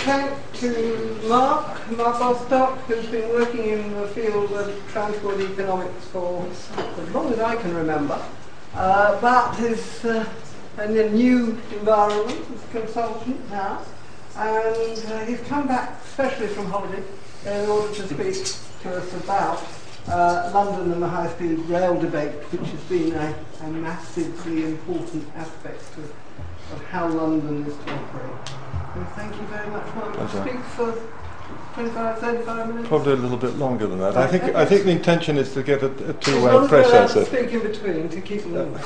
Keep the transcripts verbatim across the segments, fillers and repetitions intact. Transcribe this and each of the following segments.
thank to Mark, Mark Bostock, who's been working in the field of transport economics for as long as I can remember, uh, but is uh, in a new environment as a consultant now, and uh, he's come back especially from holiday in order to speak to us about uh, London and the high-speed rail debate, which has been a, a massively important aspect of, of how London is to operate. So thank you very much. Mark. Speak for twenty-five, thirty-five minutes? Probably a little bit longer than that. Right, I think okay. I think the intention is to get a, a two-way As process. to speak in between to keep them moving.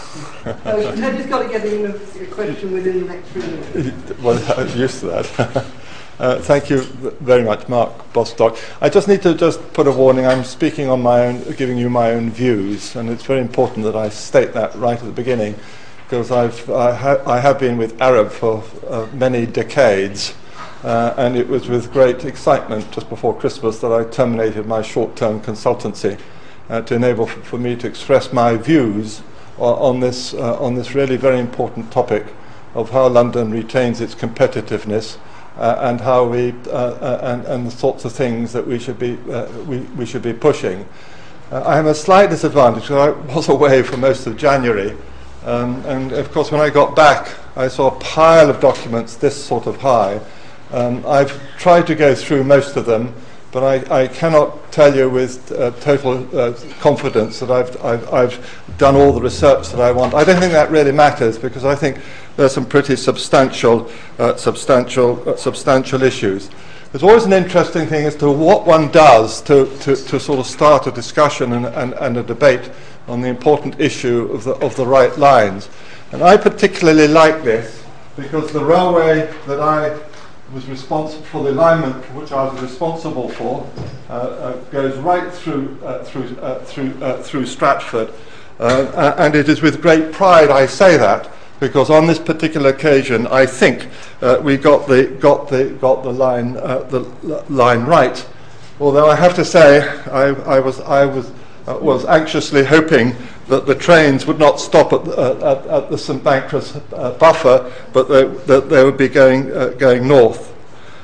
So Teddy's got to get in a, a question within the next three minutes. Well, I'm used to that. uh, thank you very much, Mark Bostock. I just need to just put a warning. I'm speaking on my own, giving you my own views, and it's very important that I state that right at the beginning, because I've I, ha- I have been with Arab for uh, many decades. Uh, and it was with great excitement just before Christmas that I terminated my short-term consultancy uh, to enable f- for me to express my views o- on this uh, on this really very important topic of how London retains its competitiveness uh, and how we uh, uh, and, and the sorts of things that we should be uh, we, we should be pushing. Uh, I have a slight disadvantage because I was away for most of January, um, and of course when I got back I saw a pile of documents this sort of high. Um, I've tried to go through most of them, but I, I cannot tell you with uh, total uh, confidence that I've, I've, I've done all the research that I want. I don't think that really matters, because I think there are some pretty substantial, uh, substantial, uh, substantial issues. There's always an interesting thing as to what one does to, to, to sort of start a discussion and, and, and a debate on the important issue of the, of the right lines. And I particularly like this because the railway that I was responsible for, the alignment which I was responsible for, uh, uh, goes right through uh, through uh, through uh, through Stratford, uh, and it is with great pride I say that, because on this particular occasion I think uh, we got the got the got the line uh, the l- line right. Although I have to say I, I was I was uh, was anxiously hoping that the trains would not stop at the, uh, at, at the St Pancras uh, buffer, but they, that they would be going uh, going north.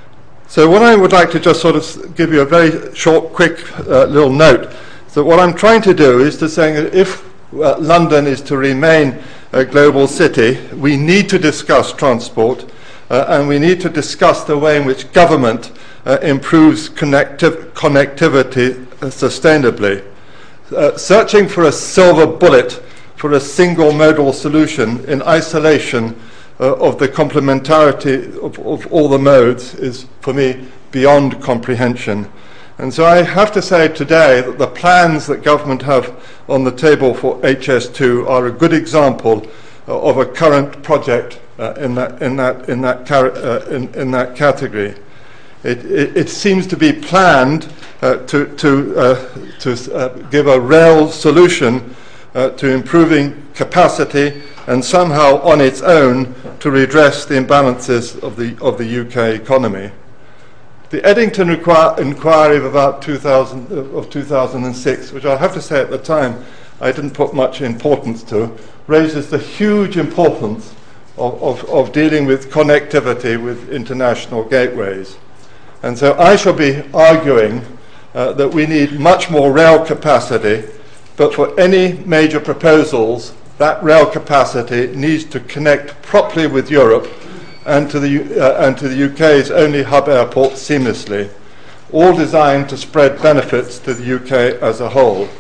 So what I would like to just sort of give you a very short, quick uh, little note. So what I'm trying to do is to say that if uh, London is to remain a global city, we need to discuss transport, uh, and we need to discuss the way in which government uh, improves connectiv- connectivity uh, sustainably. Uh, searching for a silver bullet for a single modal solution in isolation uh, of the complementarity of, of all the modes is, for me, beyond comprehension. And so I have to say today that the plans that government have on the table for H S two are a good example uh, of a current project uh, in that in that in that car- uh, in, in that category. It, it, it seems to be planned uh, to, to, uh, to uh, give a rail solution uh, to improving capacity and somehow on its own to redress the imbalances of the, of the U K economy. The Eddington requir- inquiry of about two thousand, uh, of two thousand six, which I have to say at the time I didn't put much importance to, raises the huge importance of, of, of dealing with connectivity with international gateways. And so I shall be arguing uh, that we need much more rail capacity, but for any major proposals, that rail capacity needs to connect properly with Europe and to the, uh, and to the U K's only hub airport seamlessly, all designed to spread benefits to the U K as a whole.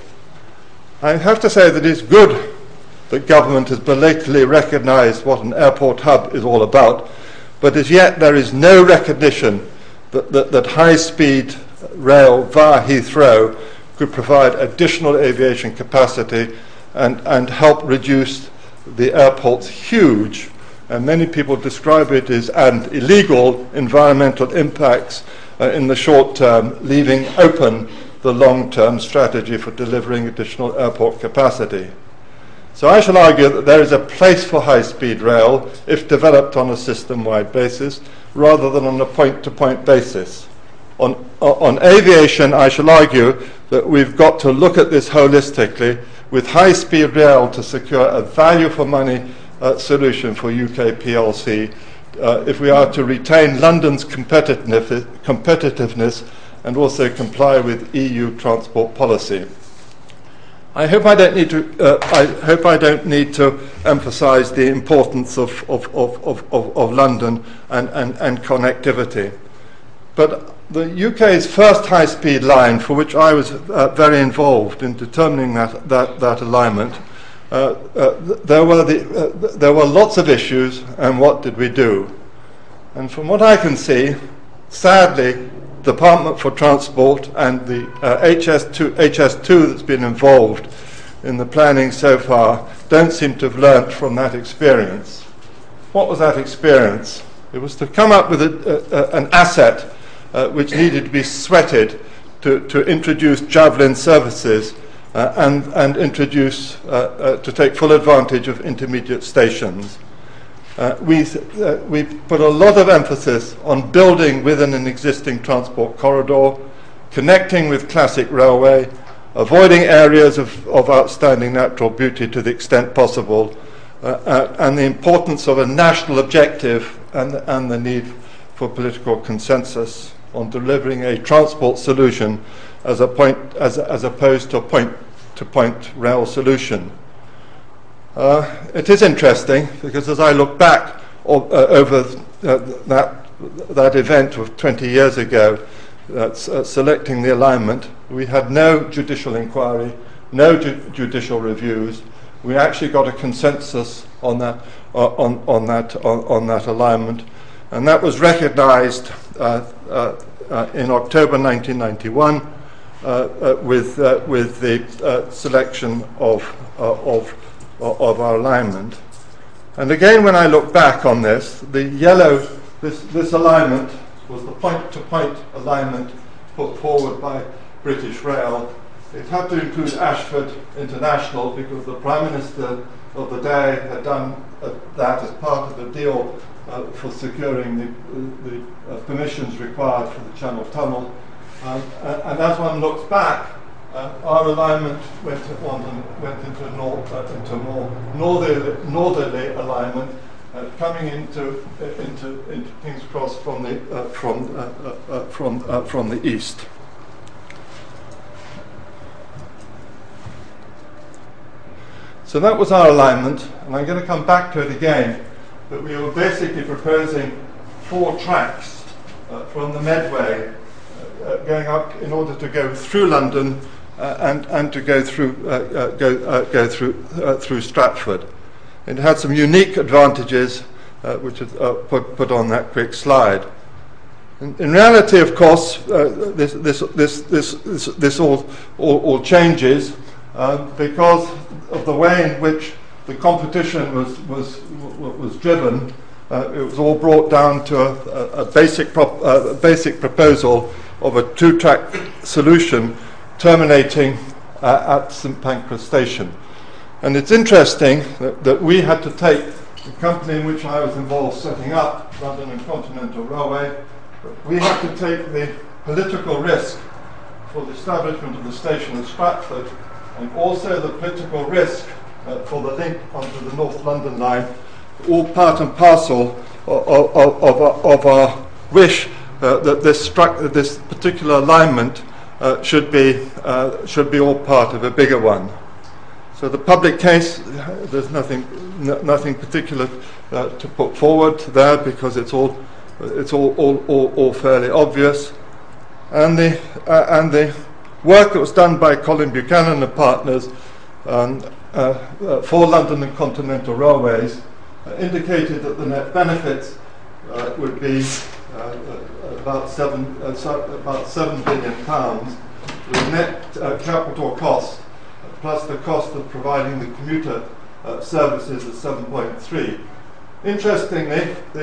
I have to say that it's good that government has belatedly recognised what an airport hub is all about, but as yet there is no recognition That, that, that high-speed rail via Heathrow could provide additional aviation capacity and, and help reduce the airport's huge, and many people describe it as and illegal environmental impacts uh, in the short term, leaving open the long-term strategy for delivering additional airport capacity. So I shall argue that there is a place for high-speed rail if developed on a system-wide basis, rather than on a point-to-point basis. On, on aviation, I shall argue that we've got to look at this holistically, with high-speed rail to secure a value-for-money uh, solution for U K P L C, uh, if we are to retain London's competitiveness, competitiveness and also comply with E U transport policy. I hope I don't need to. Uh, I hope I don't need to emphasise the importance of of, of, of, of of London and, and, and connectivity. But the U K's first high-speed line, for which I was uh, very involved in determining that that, that alignment, uh, uh, th- there were the uh, th- there were lots of issues, and what did we do? And from what I can see, sadly, Department for Transport and the uh, H S two that's been involved in the planning so far don't seem to have learnt from that experience. What was that experience? It was to come up with a, a, an asset uh, which needed to be sweated to, to introduce Javelin services uh, and, and introduce, uh, uh, to take full advantage of intermediate stations. Uh, we, uh, we put a lot of emphasis on building within an existing transport corridor, connecting with classic railway, avoiding areas of, of outstanding natural beauty to the extent possible, uh, uh, and the importance of a national objective and, and the need for political consensus on delivering a transport solution as, a point, as, as opposed to a point-to-point rail solution. Uh, it is interesting because as I look back o- uh, over uh, that that event of twenty years ago, that's, uh, selecting the alignment, we had no judicial inquiry, no ju- judicial reviews. We actually got a consensus on that uh, on on that on, on that alignment, and that was recognised uh, uh, uh, in October nineteen ninety-one uh, uh, with uh, with the uh, selection of uh, of. of our alignment. And again, when I look back on this, the yellow, this, this alignment was the point-to-point alignment put forward by British Rail. It had to include Ashford International because the Prime Minister of the day had done uh, that as part of the deal uh, for securing the, uh, the uh, permissions required for the Channel Tunnel. Um, and, and as one looks back, Uh, our alignment went, on, went into, nor, uh, into more northerly, northerly alignment, uh, coming into, uh, into into King's Cross from the uh, from uh, uh, uh, from uh, from the east. So that was our alignment, and I'm going to come back to it again. But we were basically proposing four tracks uh, from the Medway, uh, uh, going up in order to go through London. Uh, and, and to go through uh, uh, go uh, go through uh, through Stratford. It had some unique advantages, uh, which is uh, put put on that quick slide. In, in reality, of course, uh, this, this this this this this all all, all changes uh, because of the way in which the competition was was was driven. Uh, it was all brought down to a, a, a basic prop, uh, a basic proposal of a two-track solution, terminating uh, at St Pancras Station. And it's interesting that, that we had to take the company in which I was involved setting up, London and Continental Railway, we had to take the political risk for the establishment of the station at Stratford, and also the political risk uh, for the link onto the North London line, all part and parcel of, of, of, of our wish uh, that this, stru- this particular alignment Uh, should be uh, should be all part of a bigger one. So the public case, there's nothing n- nothing particular uh, to put forward there because it's all it's all all, all, all fairly obvious, and the uh, and the work that was done by Colin Buchanan and partners um, uh, uh, for London and Continental Railways uh, indicated that the net benefits uh, would be Uh, uh, about seven uh, so about seven billion pounds, with net uh, capital cost uh, plus the cost of providing the commuter uh, services at seven point three. Interestingly, the,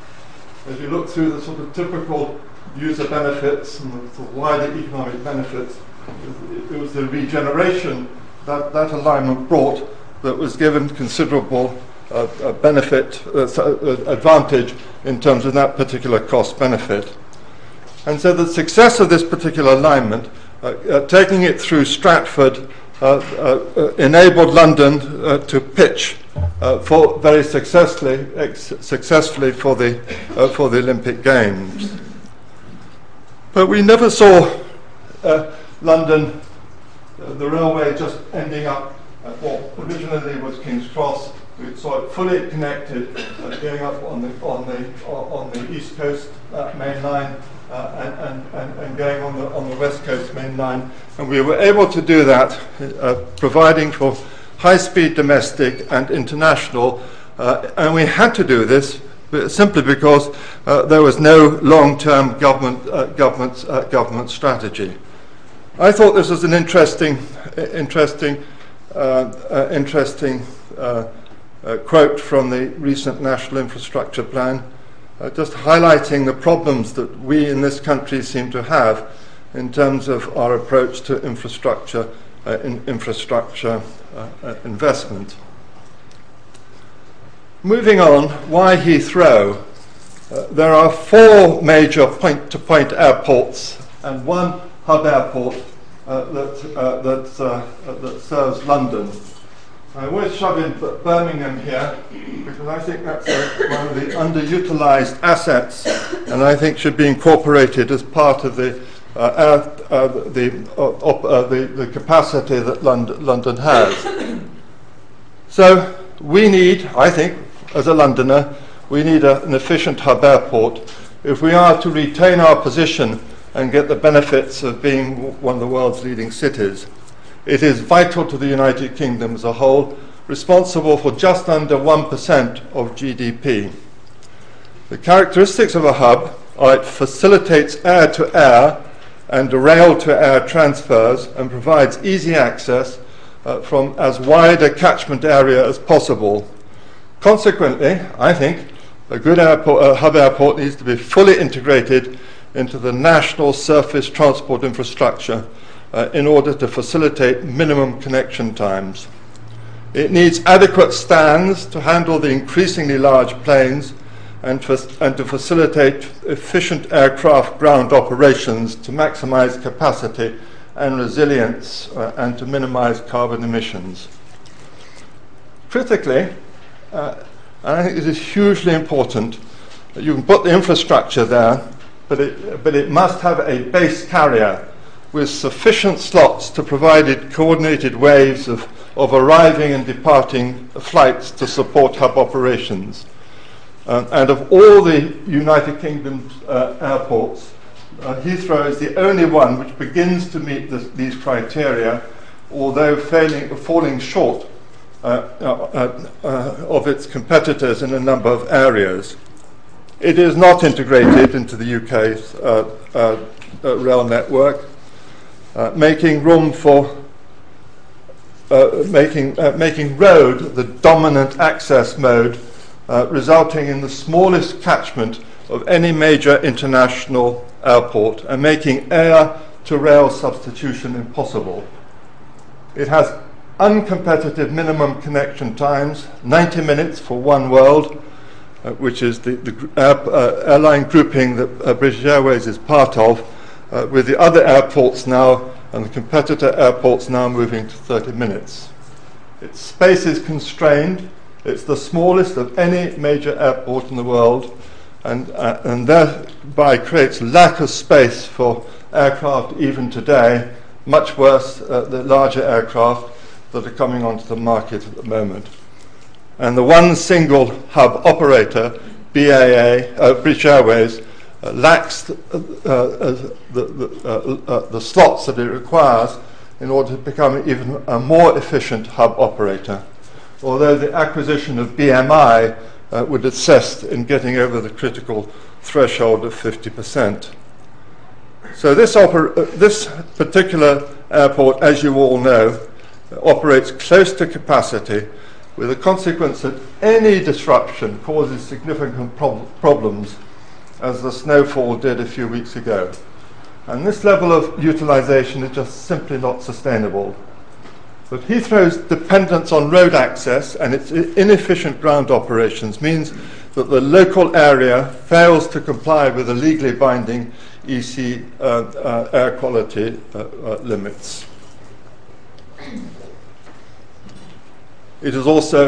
as you look through the sort of typical user benefits and the sort of wider economic benefits, it, it was the regeneration that that alignment brought that was given considerable Uh, uh, benefit, uh, uh, advantage in terms of that particular cost benefit. And so the success of this particular alignment, uh, uh, taking it through Stratford, uh, uh, uh, enabled London uh, to pitch uh, for very successfully, ex- successfully for the uh, for the Olympic Games. But we never saw uh, London, uh, the railway, just ending up at what originally was King's Cross. We saw it fully connected, uh, going up on the on the on the East Coast uh, main line uh, and, and, and going on the on the West Coast main line, and we were able to do that, uh, providing for high-speed domestic and international, uh, and we had to do this simply because uh, there was no long-term government uh, government uh, government strategy. I thought this was an interesting, interesting, uh, uh, interesting. Uh, Uh, quote from the recent National Infrastructure Plan, uh, just highlighting the problems that we in this country seem to have in terms of our approach to infrastructure, uh, in infrastructure uh, uh, investment. Moving on, why Heathrow? Uh, there are four major point-to-point airports and one hub airport uh, that, uh, that, uh, that serves London. I always shove in Birmingham here because I think that's a, one of the underutilised assets, and I think should be incorporated as part of the uh, air, uh, the, uh, op, uh, the the capacity that London, London has. So we need, I think, as a Londoner, we need a, an efficient hub airport if we are to retain our position and get the benefits of being w- one of the world's leading cities. It is vital to the United Kingdom as a whole, responsible for just under one percent of G D P. The characteristics of a hub are it facilitates air-to-air and rail-to-air transfers and provides easy access uh, from as wide a catchment area as possible. Consequently, I think a good airport, uh, hub airport needs to be fully integrated into the national surface transport infrastructure Uh, in order to facilitate minimum connection times. It needs adequate stands to handle the increasingly large planes and, fa- and to facilitate efficient aircraft ground operations to maximize capacity and resilience uh, and to minimize carbon emissions. Critically, uh, and I think this is hugely important, that you can put the infrastructure there, but it, but it must have a base carrier with sufficient slots to provide it coordinated waves of, of arriving and departing flights to support hub operations. Um, and of all the United Kingdom's uh, airports, uh, Heathrow is the only one which begins to meet this, these criteria, although failing, falling short uh, uh, uh, of its competitors in a number of areas. It is not integrated into the U K's uh, uh, uh, rail network, Uh, making room for uh, making uh, making road the dominant access mode, uh, resulting in the smallest catchment of any major international airport and making air to rail substitution impossible. It has uncompetitive minimum connection times, ninety minutes for One World, uh, which is the, the air, uh, airline grouping that uh, British Airways is part of, Uh, with the other airports now and the competitor airports now moving to thirty minutes. Its space is constrained. It's the smallest of any major airport in the world, and, uh, and thereby creates lack of space for aircraft even today, much worse uh, the larger aircraft that are coming onto the market at the moment. And the one single hub operator, B A A, uh, British Airways, Uh, lacks the, uh, uh, the, the, uh, uh, the slots that it requires in order to become even a more efficient hub operator, although the acquisition of B M I uh, would assist in getting over the critical threshold of fifty percent. So this, oper- uh, this particular airport, as you all know, uh, operates close to capacity, with the consequence that any disruption causes significant prob- problems, as the snowfall did a few weeks ago. And this level of utilisation is just simply not sustainable. But Heathrow's dependence on road access and its inefficient ground operations means that the local area fails to comply with the legally binding E C uh, uh, air quality uh, uh, limits. It is also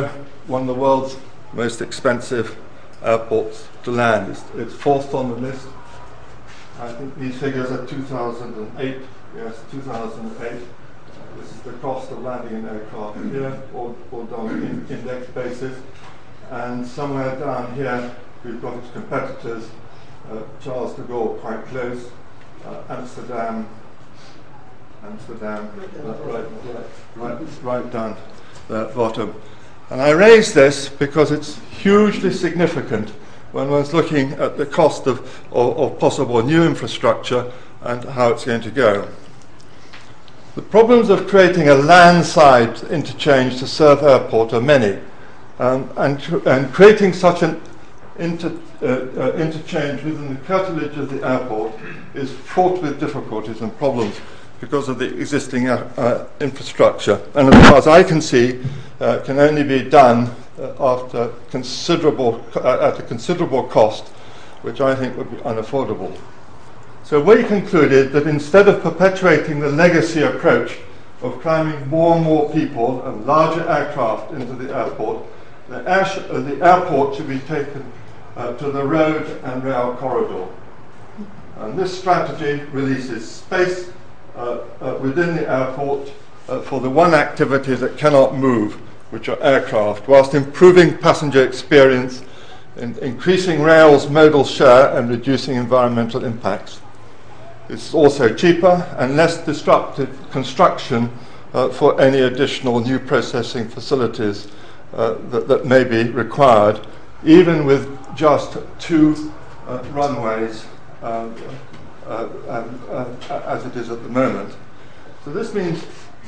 one of the world's most expensive airports to land. It's, it's fourth on the list. I think these figures are two thousand eight. Yes, two thousand eight. Uh, this is the cost of landing an aircraft here, or, or on an in, index basis. And somewhere down here, we've got its competitors. Uh, Charles de Gaulle quite close. Uh, Amsterdam. Amsterdam. Uh, right, right, right, right down the bottom. And I raise this because it's hugely significant when one's looking at the cost of, of, of possible new infrastructure and how it's going to go. The problems of creating a landside interchange to serve airport are many, um, and, and creating such an inter, uh, uh, interchange within the curtilage of the airport is fraught with difficulties and problems because of the existing uh, uh, infrastructure, and as far as I can see, uh, can only be done uh, after considerable uh, at a considerable cost, which I think would be unaffordable. So we concluded that instead of perpetuating the legacy approach of cramming more and more people and larger aircraft into the airport, the, air sh- uh, the airport should be taken uh, to the road and rail corridor. And this strategy releases space uh, uh, within the airport uh, for the one activity that cannot move, which are aircraft, whilst improving passenger experience, in increasing rail's modal share and reducing environmental impacts. It's also cheaper and less disruptive construction uh, for any additional new processing facilities uh, that, that may be required, even with just two uh, runways um, uh, um, uh, as it is at the moment. So this means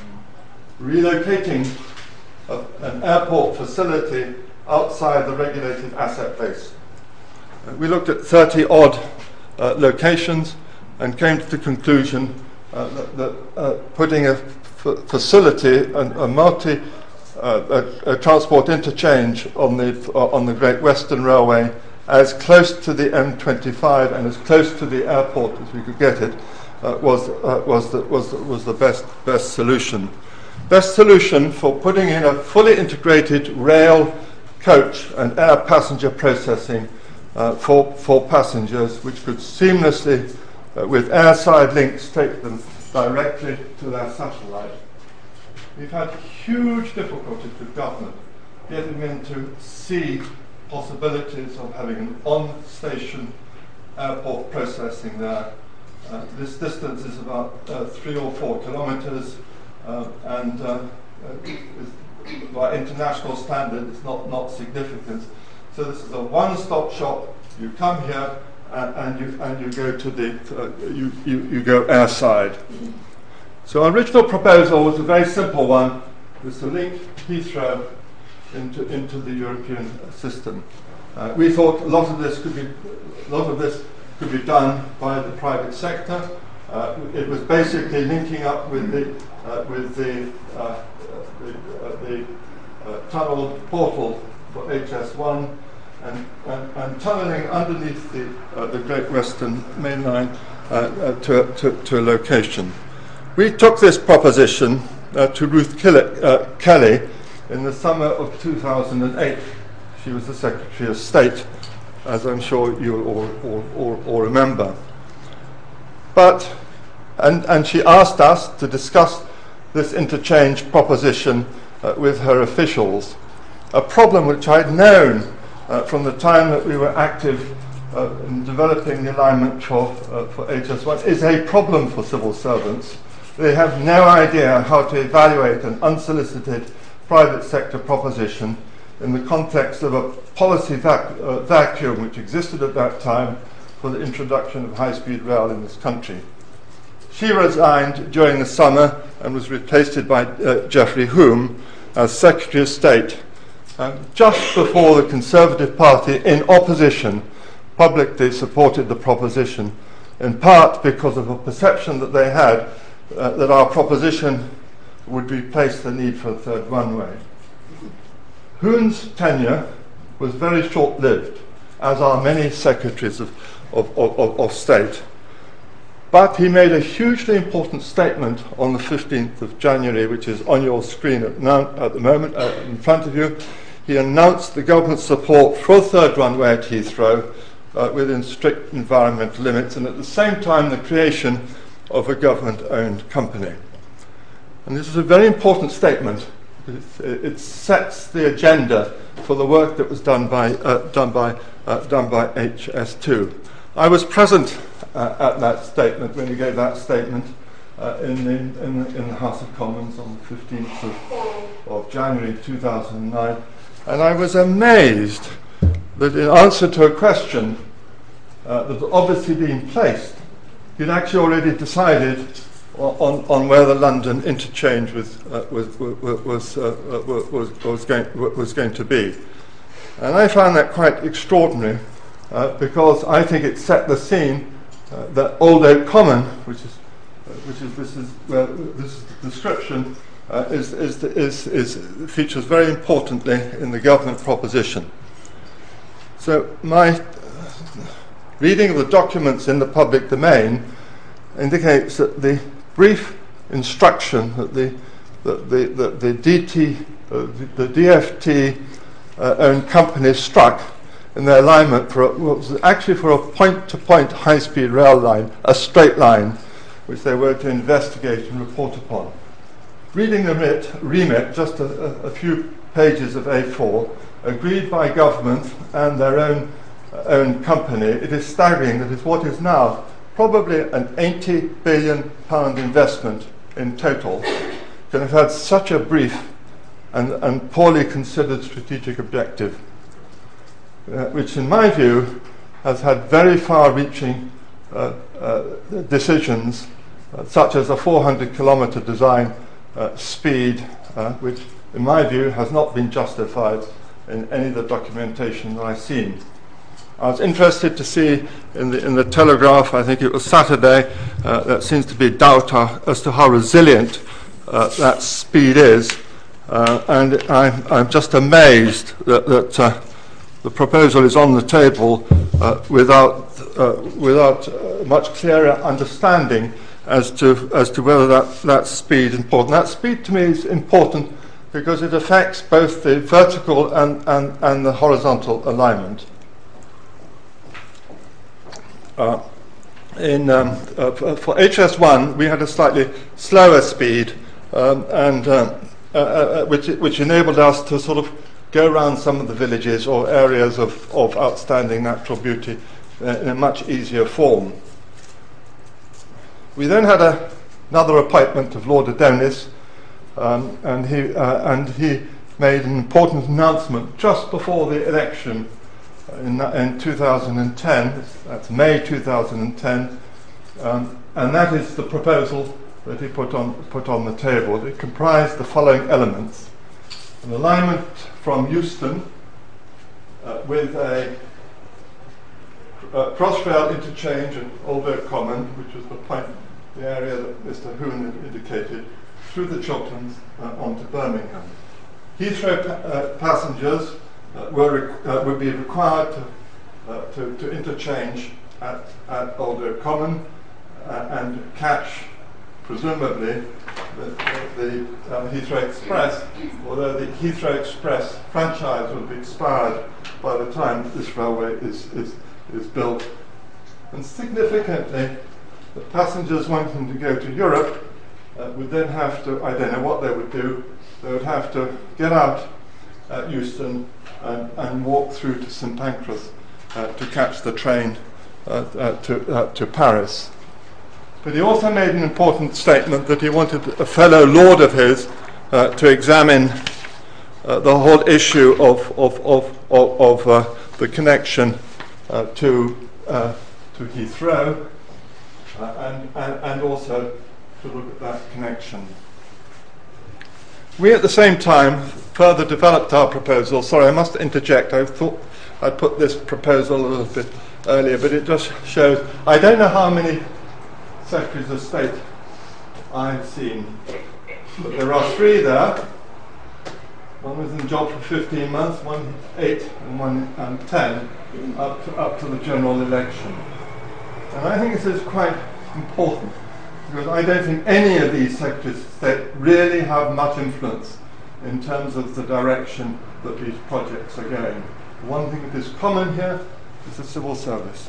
relocating a, an airport facility outside the regulated asset base. Uh, we looked at thirty odd uh, locations and came to the conclusion uh, that, that uh, putting a f- facility, and a multi uh, a, a transport interchange on the uh, on the Great Western Railway, as close to the M twenty-five and as close to the airport as we could get it, uh, was uh, was the was was the best best solution. Best solution for putting in a fully integrated rail, coach, and air passenger processing uh, for for passengers, which could seamlessly, Uh, with airside links, take them directly to their satellite. We've had huge difficulties with government getting them to see possibilities of having an on-station airport processing there. Uh, this distance is about uh, three or four kilometres, uh, and uh, uh, by international standard, it's not, not significant. So this is a one-stop shop. You come here, Uh, and you and you go to the uh, you, you you go airside. So our original proposal was a very simple one: was to link Heathrow into into the European system. Uh, we thought a lot of this could be a lot of this could be done by the private sector. Uh, it was basically linking up with the uh, with the uh, the, uh, the uh, tunnel portal for H S one. And, and, and tunnelling underneath the, uh, the Great Western Main Line uh, uh, to, to, to a location. We took this proposition uh, to Ruth Kelly, uh, Kelly in the summer of two thousand eight. She was the Secretary of State, as I'm sure you'll all, all, all, all remember. But, and, and she asked us to discuss this interchange proposition uh, with her officials, a problem which I'd known Uh, from the time that we were active uh, in developing the alignment for, uh, for H S one, is a problem for civil servants. They have no idea how to evaluate an unsolicited private sector proposition in the context of a policy vac- uh, vacuum which existed at that time for the introduction of high-speed rail in this country. She resigned during the summer and was replaced by uh, Geoffrey Hume as Secretary of State, Uh, just before the Conservative Party, in opposition, publicly supported the proposition, in part because of a perception that they had uh, that our proposition would replace the need for a third runway. Hume's tenure was very short-lived, as are many secretaries of, of, of, of state. But he made a hugely important statement on the fifteenth of January, which is on your screen at, now, at the moment, uh, in front of you. he announced the government's support for a third runway at Heathrow uh, within strict environmental limits, and at the same time the creation of a government-owned company. And this is a very important statement. It, it sets the agenda for the work that was done by, uh, done by, uh, done by H S two. I was present uh, at that statement, when he gave that statement, uh, in, the, in, the, in the House of Commons on the fifteenth of, of January two thousand nine, and I was amazed that in answer to a question uh, that had obviously been placed, he'd actually already decided on, on where the London interchange was, uh, was, was, uh, was, was, going, was going to be. And I found that quite extraordinary, uh, because I think it set the scene uh, that Old Oak Common, which is, uh, which is this is where this is the description, uh, is, is, is, is features very importantly in the government proposition. So my uh, reading of the documents in the public domain indicates that the brief instruction that the that the, the, the D T uh, the, the D F T uh, owned companies struck in their alignment for a, what was actually for a point-to-point high-speed rail line, a straight line, which they were to investigate and report upon. Reading the remit, remit just a, a, a few pages of A four, agreed by government and their own uh, own company, it is staggering that it's what is now probably an eighty billion pound investment in total, can have had such a brief and, and poorly considered strategic objective, uh, which in my view has had very far-reaching uh, uh, decisions, uh, such as a four hundred kilometre design uh, speed, uh, which in my view has not been justified in any of the documentation that I've seen. I was interested to see in the, in the Telegraph, I think it was Saturday, uh, there seems to be doubt uh, as to how resilient uh, that speed is. Uh, and I'm, I'm just amazed that, that uh, the proposal is on the table uh, without, uh, without uh, much clearer understanding as to, as to whether that, that speed is important. That speed to me is important because it affects both the vertical and, and, and the horizontal alignment. Uh, in, um, uh, for, for H S one, we had a slightly slower speed, um, and um, uh, uh, which, which enabled us to sort of go around some of the villages or areas of, of outstanding natural beauty uh, in a much easier form. We then had a, another appointment of Lord Adonis, um, and he uh, and he made an important announcement just before the election. In, in two thousand ten, that's May two thousand ten, um, and that is the proposal that he put on put on the table. It comprised the following elements: an alignment from Euston uh, with a uh, cross-rail interchange at Old Oak Common, which was the point, the area that Mister Hoon had indicated, through the Chilterns uh, onto Birmingham. Heathrow pa- uh, passengers Uh, were, uh, would be required to, uh, to, to interchange at, at Old Oak Common uh, and catch, presumably, the, the uh, Heathrow Express, although the Heathrow Express franchise would be expired by the time this railway is, is, is built. And significantly, the passengers wanting to go to Europe uh, would then have to, I don't know what they would do, they would have to get out at Euston and, and walk through to Saint Pancras uh, to catch the train uh, uh, to, uh, to Paris. But he also made an important statement that he wanted a fellow lord of his uh, to examine uh, the whole issue of, of, of, of, of uh, the connection uh, to, uh, to Heathrow uh, and, and, and also to look at that connection. We at the same time further developed our proposal. Sorry, I must interject. I thought I'd put this proposal a little bit earlier, but it just shows. I don't know how many Secretaries of State I've seen, but there are three there. One was in the job for fifteen months, one eight, and one um, ten, up to, up to the general election. And I think this is quite important, because I don't think any of these Secretaries of State really have much influence in terms of the direction that these projects are going. One thing that is common here is the civil service.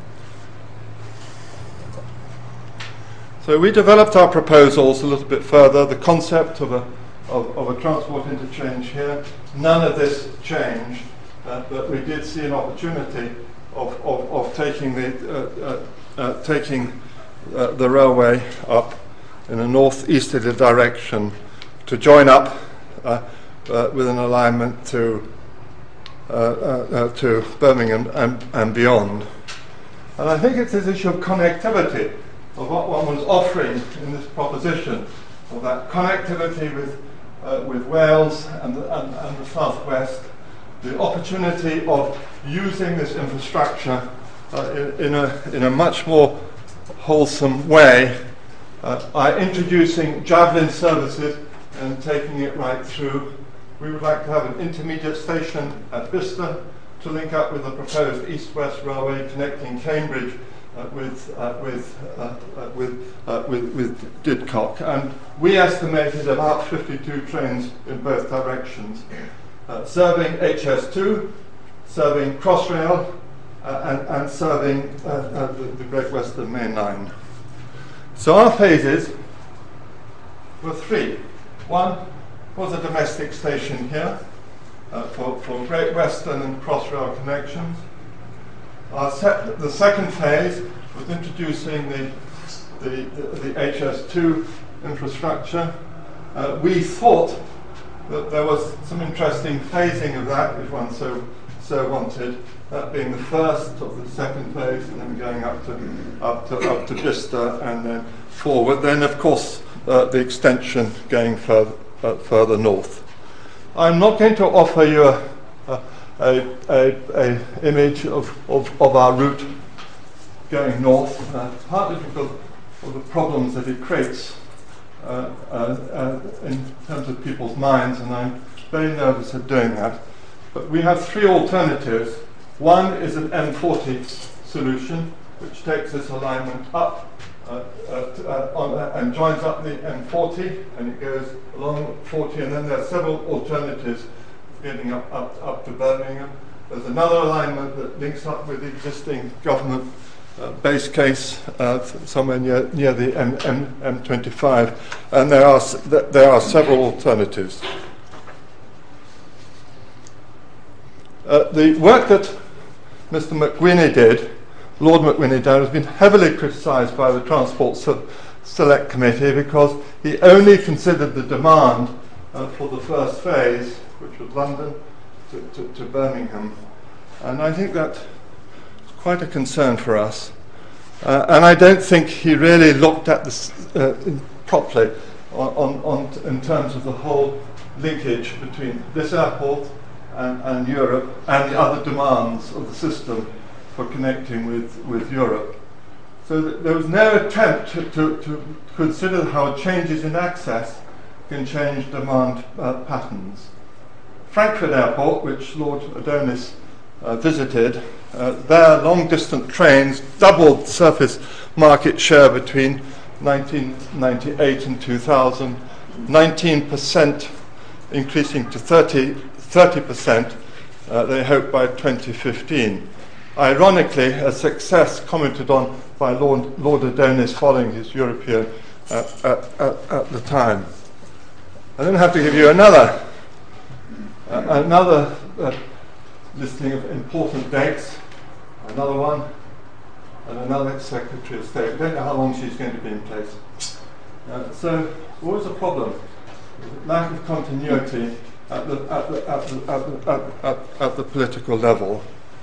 So we developed our proposals a little bit further, the concept of a, of, of a transport interchange here. None of this changed, uh, but we did see an opportunity of, of, of taking, the, uh, uh, uh, taking uh, the railway up in a northeasterly direction to join up uh, uh, with an alignment to, uh, uh, uh, to Birmingham and, and beyond. And I think it's this issue of connectivity of what one was offering in this proposition, of that connectivity with, uh, with Wales and the, and, and the southwest, the opportunity of using this infrastructure uh, in, in, a, in a much more wholesome way, uh, by introducing Javelin services and taking it right through. We would like to have an intermediate station at Bicester to link up with the proposed east-west railway connecting Cambridge Uh, with, uh, with, uh, uh, with, uh, with, with Didcot. And we estimated about fifty-two trains in both directions, uh, serving H S two, serving Crossrail, uh, and, and serving uh, uh, the, the Great Western Main Line. So our phases were three. One was a domestic station here uh, for, for Great Western and Crossrail connections. Our set, the second phase was introducing the, the, the, the H S two infrastructure. Uh, we thought that there was some interesting phasing of that, if one so, so wanted, that being the first of the second phase, and then going up to, up to, up to Bicester and then forward. Then, of course, uh, the extension going further, uh, further north. I'm not going to offer you a, a A, a, a image of, of, of our route going north, uh, partly because of the problems that it creates uh, uh, uh, in terms of people's minds, and I'm very nervous at doing that. But we have three alternatives. One is an M forty solution, which takes this alignment up uh, uh, on, uh, and joins up the M forty, and it goes along forty, and then there are several alternatives getting up, up, up to Birmingham. There's another alignment that links up with the existing government uh, base case uh, somewhere near, near the M, M, M twenty-five, and there are, s- th- there are several alternatives. Uh, the work that Mister McWhinney did, Lord McWhinney did, has been heavily criticised by the Transport Se- Select Committee because he only considered the demand uh, for the first phase, which was London to, to, to Birmingham. And I think that's quite a concern for us. Uh, and I don't think he really looked at this uh, in properly on, on, on t- in terms of the whole linkage between this airport and, and Europe and the other demands of the system for connecting with, with Europe. So th- there was no attempt to, to, to consider how changes in access can change demand uh, patterns. Frankfurt Airport, which Lord Adonis uh, visited, uh, their long-distance trains doubled surface market share between nineteen ninety-eight and two thousand, nineteen percent increasing to thirty percent, uh, they hope, by twenty fifteen. Ironically, a success commented on by Lord, Lord Adonis following his European uh, at, at, at the time. I then have to give you another Uh, another uh, listing of important dates, another one, and another Secretary of State. We don't know how long she's going to be in place. Uh, so, what was the problem? Lack of continuity at the, at the, at the, at the, at, at, at the political level.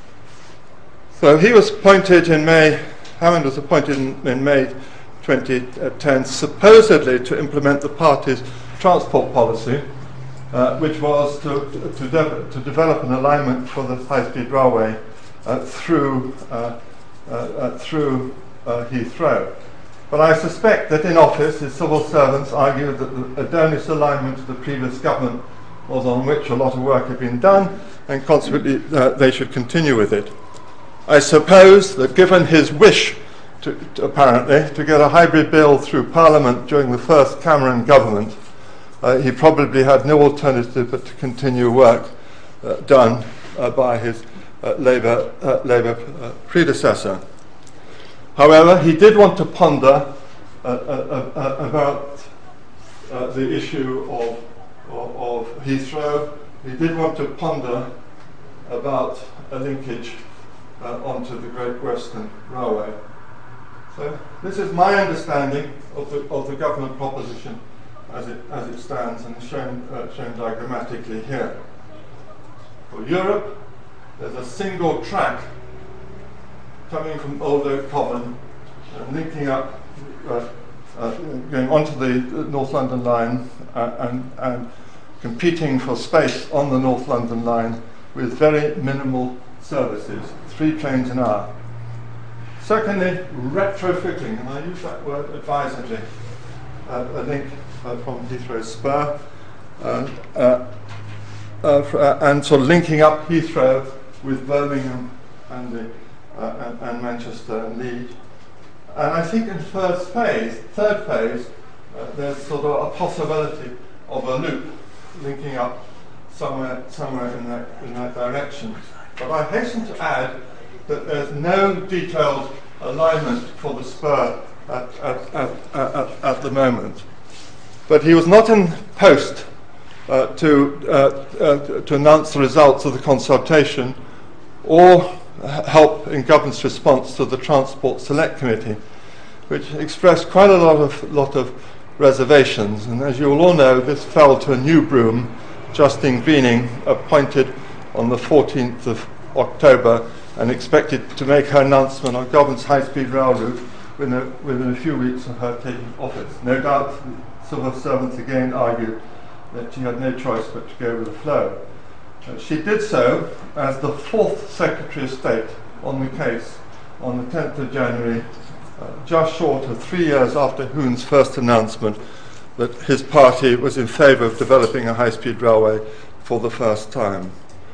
So he was appointed in May, Hammond was appointed in, in May twenty ten, supposedly to implement the party's transport policy, Uh, which was to, to, de- to develop an alignment for the high-speed railway uh, through, uh, uh, uh, through uh, Heathrow. But I suspect that in office, his civil servants argued that the Adonis alignment to the previous government was on which a lot of work had been done, and consequently uh, they should continue with it. I suppose that given his wish, to, to apparently, to get a hybrid bill through Parliament during the first Cameron government, Uh, he probably had no alternative but to continue work uh, done uh, by his uh, Labour, uh, Labour uh, predecessor. However, he did want to ponder uh, uh, uh, about uh, the issue of, of, of Heathrow. He did want to ponder about a linkage uh, onto the Great Western Railway. So this is my understanding of the, of the government proposition as it, as it stands and is shown, uh, shown diagrammatically here. For Europe, there's a single track coming from Old Oak Common and linking up, uh, uh, going onto the North London line uh, and, and competing for space on the North London line with very minimal services, three trains an hour. Secondly, retrofitting, and I use that word advisedly, uh, a link uh, from Heathrow Spur, uh, uh, uh, for, uh, and sort of linking up Heathrow with Birmingham and, the, uh, and, and Manchester and Leeds. And I think in first phase, third phase, uh, there's sort of a possibility of a loop linking up somewhere, somewhere in that, in that direction. But I hasten to add that there's no detailed alignment for the spur at, at, at, at, at the moment. But he was not in post uh, to, uh, uh, to announce the results of the consultation or help in government's response to the Transport Select Committee, which expressed quite a lot of, lot of reservations. And as you all know, this fell to a new broom, Justine Greening, appointed on the fourteenth of October and expected to make her announcement on government's high-speed rail route within a, within a few weeks of her taking office. No doubt the civil servants again argued that she had no choice but to go with the flow. Uh, she did so as the fourth Secretary of State on the case on the tenth of January, uh, just short of three years after Hoon's first announcement that his party was in favour of developing a high-speed railway for the first time.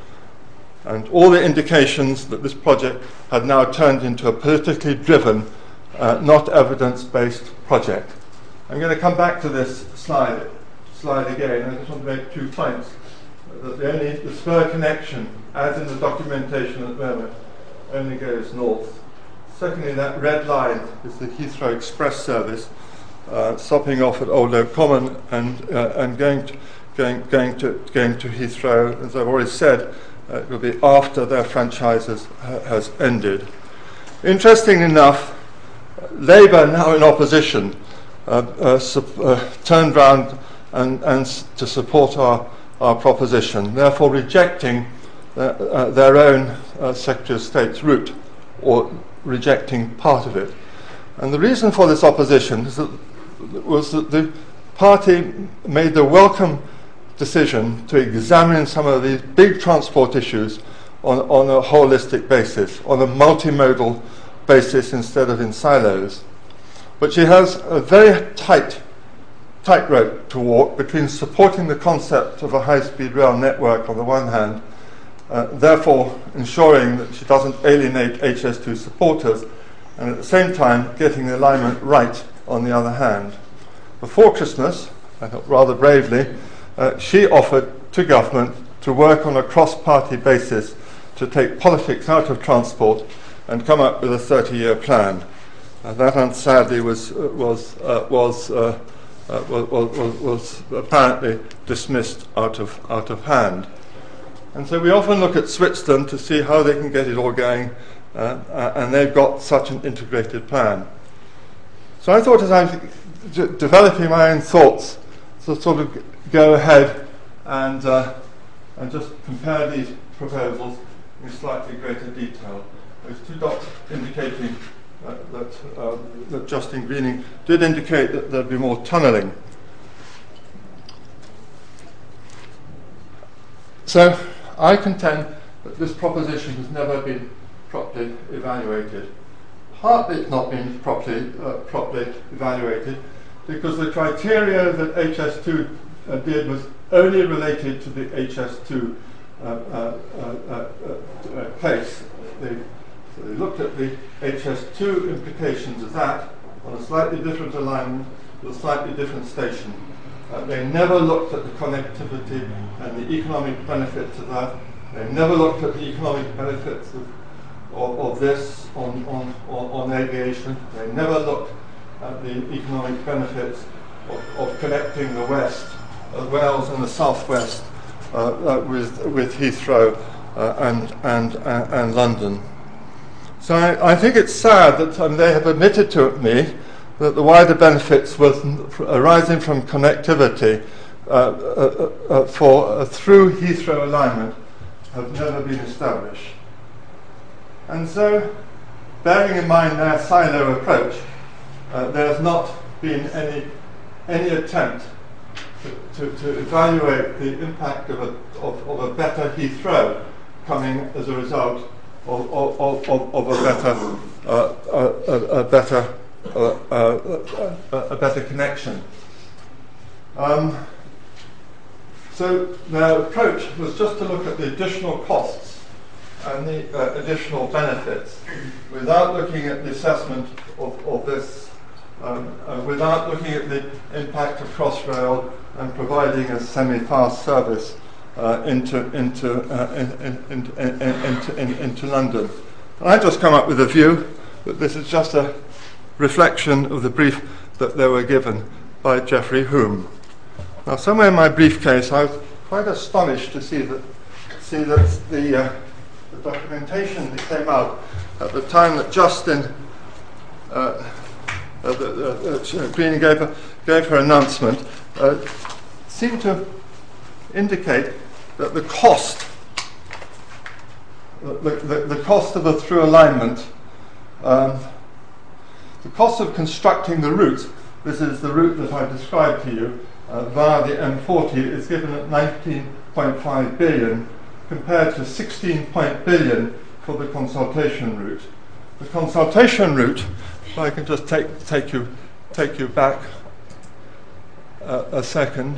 And all the indications that this project had now turned into a politically driven, uh, not evidence-based project. I'm going to come back to this slide, slide again. I just want to make two points. That the, only, the spur connection, as in the documentation at the moment, only goes north. Secondly, that red line is the Heathrow Express service, uh, stopping off at Old Oak Common and, uh, and going, to, going, going, to, going to Heathrow, as I've already said. Uh, it will be after their franchise has, ha, has ended. Interestingly enough, Labour, now in opposition, uh, uh, sup, uh, turned round and, and s- to support our, our proposition, therefore rejecting uh, uh, their own uh, Secretary of State's route, or rejecting part of it. And the reason for this opposition is that, was that the party made the welcome decision to examine some of these big transport issues on, on a holistic basis, on a multimodal basis instead of in silos. But she has a very tight tightrope to walk between supporting the concept of a high-speed rail network on the one hand, uh, therefore ensuring that she doesn't alienate H S two supporters, and at the same time getting the alignment right on the other hand. Before Christmas, I thought rather bravely, Uh, she offered to government to work on a cross-party basis to take politics out of transport and come up with a thirty-year plan. Uh, that, sadly, was uh, was uh, was, uh, uh, was was was apparently dismissed out of out of hand. And so we often look at Switzerland to see how they can get it all going, uh, uh, and they've got such an integrated plan. So I thought, as I'm d- developing my own thoughts, so sort of go ahead and uh, and just compare these proposals in slightly greater detail. There's two dots indicating uh, that, uh, that Justine Greening did indicate that there'd be more tunnelling. So I contend that this proposition has never been properly evaluated. Partly it's not been properly, uh, properly evaluated because the criteria that H S two Uh, did was only related to the H S two uh, uh, uh, uh, uh, case. They, so they looked at the H S two implications of that on a slightly different alignment with a slightly different station. Uh, they never looked at the connectivity and the economic benefits of that They never looked at the economic benefits of, of, of this on, on, on, on aviation. They never looked at the economic benefits of, of connecting the West, uh, Wales and the Southwest uh, uh, with, with Heathrow uh, and, and, uh, and London. So I, I think it's sad that um, they have admitted to me that the wider benefits was arising from connectivity uh, uh, uh, for uh, through Heathrow alignment have never been established. And so, bearing in mind their silo approach, uh, there has not been any any attempt to, to, to evaluate the impact of a, of, of a better Heathrow coming as a result of, of, of, of a better uh, a, a, a better uh, uh, a, a better connection. Um, so their approach was just to look at the additional costs and the uh, additional benefits without looking at the assessment of, of this, um, uh, without looking at the impact of Crossrail and providing a semi-fast service uh, into, into, uh, in, in, in, in, into, in, into London. And I just come up with a view that this is just a reflection of the brief that they were given by Geoffrey Hume. Now, somewhere in my briefcase, I was quite astonished to see that, see that the, uh, the documentation that came out at the time that Justin uh, uh, the, uh, uh, Green gave her, gave her announcement uh, seemed to indicate that the cost, the, the, the cost of a through alignment, um, the cost of constructing the route, this is the route that I described to you, uh, via the M forty, is given at nineteen point five billion compared to sixteen billion for the consultation route. The consultation route, if I can just take, take, you, take you back uh, a second.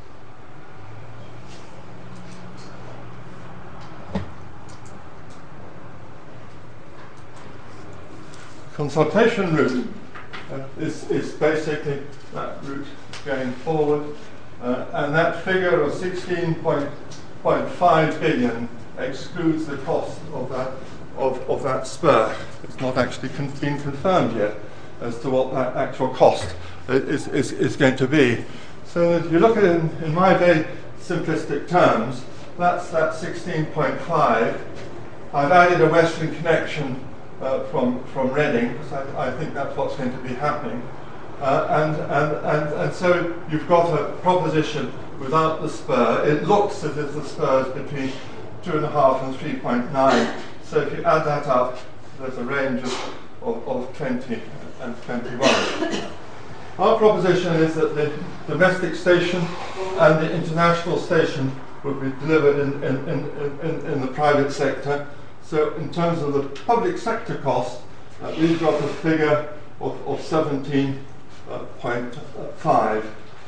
Consultation route uh, is, is basically that route going forward, uh, and that figure of sixteen point five billion excludes the cost of that of, of that spur. It's not actually con- been confirmed yet as to what that actual cost is, is, is going to be. So if you look at it in, in my very simplistic terms, that's that sixteen point five. I've added a western connection Uh, from from Reading, because I, I think that's what's going to be happening, uh, and, and and and so you've got a proposition without the spur. It looks as if the spur is between two and a half and three point nine. So if you add that up, there's a range of, of, of twenty and twenty-one. Our proposition is that the domestic station and the international station will be delivered in in, in, in, in the private sector. So in terms of the public sector cost, uh, we've got a figure of, of seventeen point five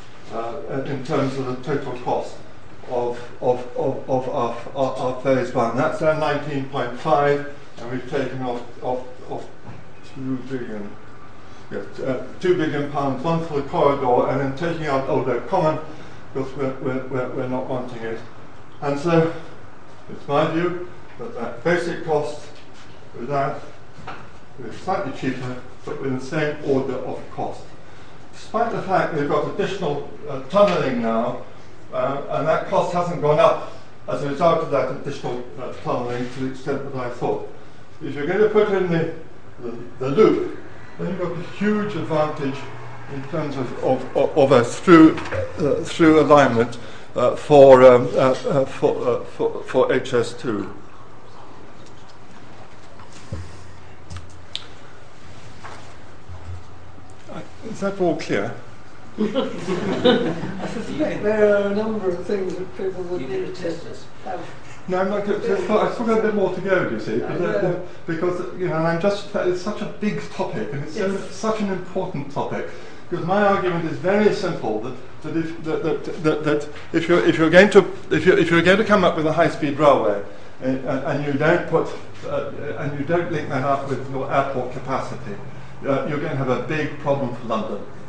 uh, in terms of the total cost of, of, of, of our, our, our phase one. That's our nineteen point five, and we've taken off, off, off two billion, yeah, uh, two billion pounds, one for the corridor, and then taking out Old Common, because we're, we're, we're, we're not wanting it. And so, it's my view that that basic cost with that is slightly cheaper, but with the same order of cost. Despite the fact they've got additional uh, tunnelling now, uh, and that cost hasn't gone up as a result of that additional uh, tunnelling to the extent that I thought. If you're going to put in the, the, the loop, then you've got a huge advantage in terms of, of, of, of a through, uh, through alignment uh, for, um, uh, uh, for, uh, for, for H S two. Is that all clear? I suspect there are a number of things that people would need to have. No, I'm not. I've still got a bit more to go. You see, because, uh, because you know, I'm just. It's such a big topic, and it's yes. so, such an important topic. Because my argument is very simple: that that if that, that, that, that if you're if you're going to if you if you're going to come up with a high-speed railway, uh, and you don't put uh, and you don't link that up with your airport capacity, Uh, you're going to have a big problem for London.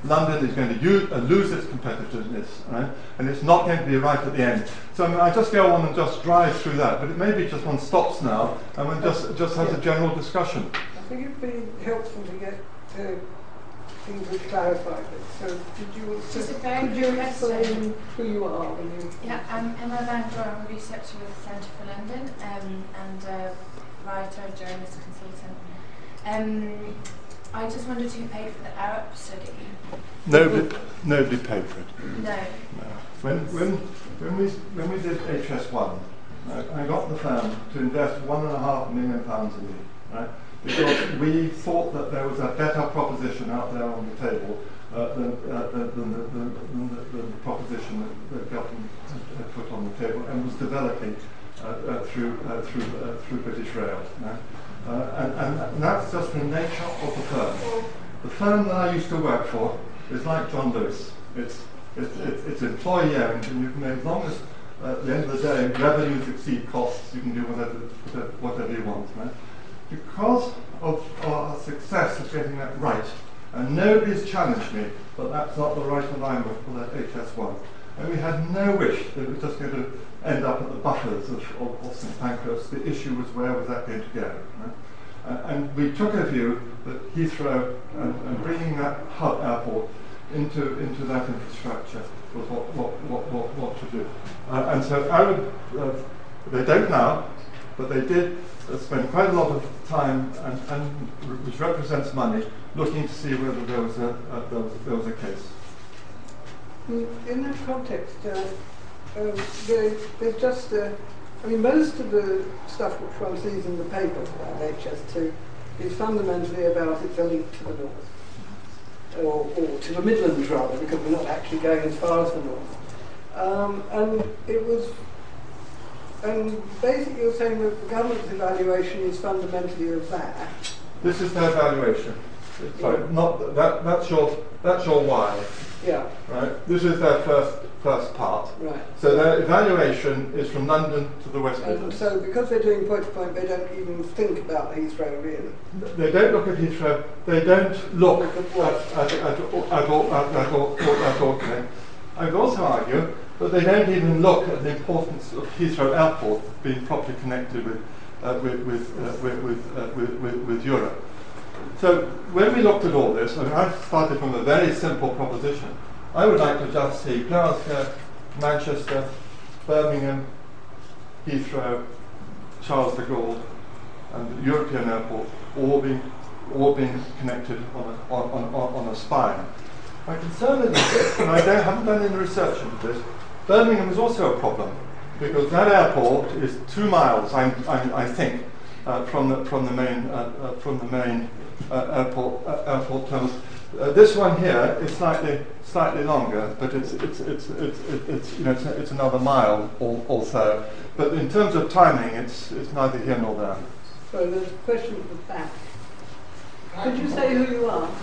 London is going to use, uh, lose its competitiveness, right? And it's not going to be right at the end. So I, mean, I just go on and just drive through that, but it maybe just one stops now and one just, just has yeah. a general discussion. I think it'd be helpful to get uh, things clarified. So did you, Just so, a very could you quick explain question. who you are? When you, Yeah, I'm Emma Landor. I'm a researcher with the Centre for London um, and a writer, journalist, consultant. Um, I just wondered who paid for the Arab study. Nobody, nobody paid for it. No. No. When, when, when, we, when we did H S one, uh, I got the firm to invest one and a half million pounds in me, right? Because we thought that there was a better proposition out there on the table uh, than, uh, than, than, the, than, the, than the proposition that the government had put on the table and was developing uh, uh, through, uh, through, uh, through British Rail. Right? Uh, and, and, and that's just the nature of the firm. The firm that I used to work for is like John Lewis. It's, it's, it's, it's employee owned, and you can, as long as uh, at the end of the day revenues exceed costs, you can do whatever, whatever, whatever you want. Right? Because of our success of getting that right, and nobody's challenged me, but that's not the right alignment for that H S one. And we had no wish that it was just going to end up at the buffers of, of, of St Pancras. The issue was where was that going to go. Right? Uh, and we took a view that Heathrow and, and bringing that hub airport into, into that infrastructure was what, what, what, what, what to do. Uh, and so Arab, uh, they don't now, but they did uh, spend quite a lot of time, and, and which represents money, looking to see whether there was a, uh, there was, there was a case. in that context, uh, um, there, there's just, uh, I mean, most of the stuff which one sees in the papers about H S two is fundamentally about its a link to the north, or, or to the Midlands rather, because we're not actually going as far as the north. Um, and it was, and basically you're saying that the government's evaluation is fundamentally of that. This is their evaluation. Sorry, yeah. not that. That's your that's your why. Yeah. Right. This is their first first part. Right. So their evaluation is from London to the West Midlands. And so because they're doing point to point, they don't even think about Heathrow really. They don't look at Heathrow. They don't look at at at at all at all at all. I would also argue that they don't even look at the importance of Heathrow Airport being properly connected with uh, with with, uh, with, with, uh, with with with Europe. So when we looked at all this, I mean, I started from a very simple proposition. I would like to just see Glasgow, Manchester, Birmingham, Heathrow, Charles de Gaulle, and the European airport all being all being connected on a, on, on, on a spine. My concern is this, and I don't, haven't done any research into this. Birmingham is also a problem because that airport is two miles, I, I, I think, uh, from the from the main uh, uh, from the main uh, airport uh, airport terminal. Uh, this one here is slightly slightly longer, but it's it's it's it's, it's, it's you know it's, it's another mile or, or so. But in terms of timing, it's it's neither here nor there. So there's a question at the back. Could you say who you are?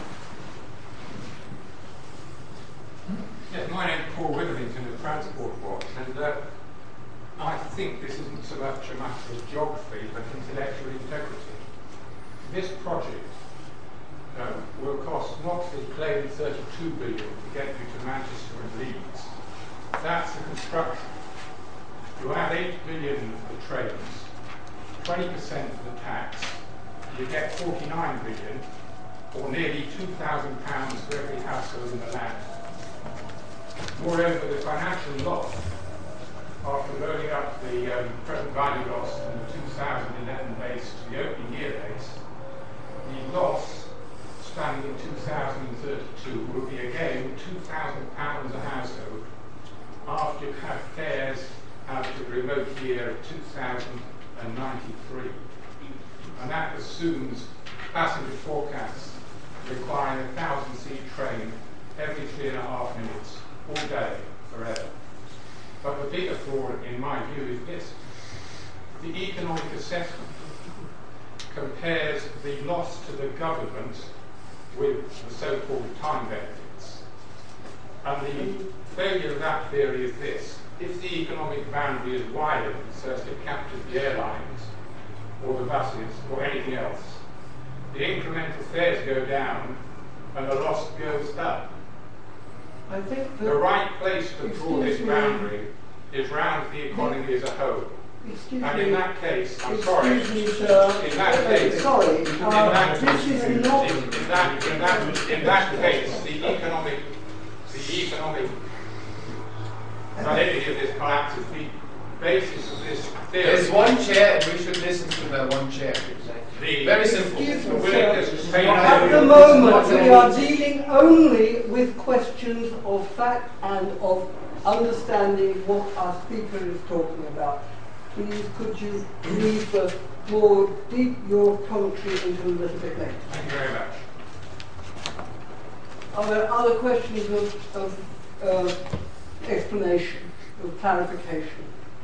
Yes, my name's Paul Witherington of Transport Watch, and uh, I think this isn't so much a matter of geography, but intellectual integrity. This project uh, will cost not the claimed thirty-two billion to get you to Manchester and Leeds. That's the construction. You add eight billion for the trains, twenty percent for the tax, you get forty-nine billion, or nearly two thousand pounds for every household in the land. Moreover, the financial loss, after rolling up the um, present value loss from the two thousand eleven base to the opening year base, the loss standing in two thousand thirty-two will be again two thousand pounds a household after you've had fares out to the remote year of two thousand ninety-three. And that assumes passenger forecasts requiring a thousand seat train every three and a half minutes, all day, forever. But the bigger fraud, in my view, is this. The economic assessment compares the loss to the government with the so-called time benefits. And the failure of that theory is this. If the economic boundary is widened so as to capture the airlines, or the buses, or anything else, the incremental fares go down and the loss goes up. I think that The right place to draw this Excuse me. boundary is round the economy as a whole. Excuse And me. in that case, I'm Excuse sorry, me, sir. in that Uh, case, sorry, in uh, that, this is in, not. in that, in that, in that case, the economic, the economic validity of this collapse is the basis of this theory. There's one chair, and we should listen to that one chair. The- Very simple. Excuse The me, willingness sir. to pay At the value- moment, we are dealing only with questions of fact and of understanding what our speaker is talking about. Please, could you leave the more deep your commentary into a little bit later? Thank you very much. Are there other questions of, of uh, explanation, of clarification?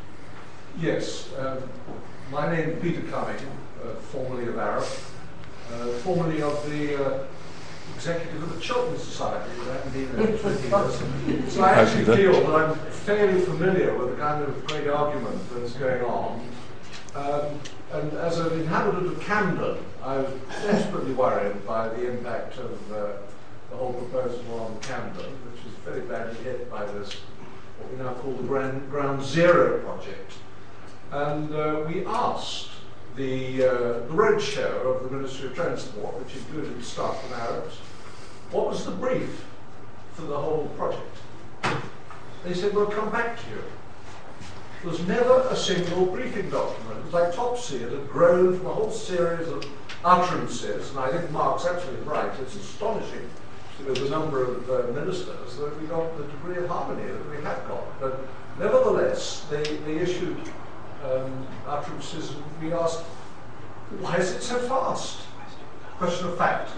Yes, um, my name is Peter Cumming, uh, formerly of Arab, uh, formerly of the uh, executive of the Chiltern Society, that I haven't been there for twenty years. So I actually feel that I'm fairly familiar with the kind of great argument that is going on. Um, and as an inhabitant of Camden, I was desperately worried by the impact of uh, the whole proposal on Camden, which is very badly hit by this, what we now call the Grand, Ground Zero project. And uh, we asked the, uh, the roadshow of the Ministry of Transport, which included staff from Arabs, what was the brief for the whole project? They said, we'll come back to you. There was never a single briefing document. It was like Topsy. It had grown from a whole series of utterances, and I think Mark's absolutely right. It's astonishing with the number of uh, ministers that we got the degree of harmony that we have got. But nevertheless, they, they issued um, utterances, and we asked, why is it so fast? Question of fact.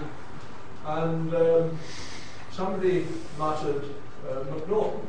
And um, somebody muttered, uh, McNaughton.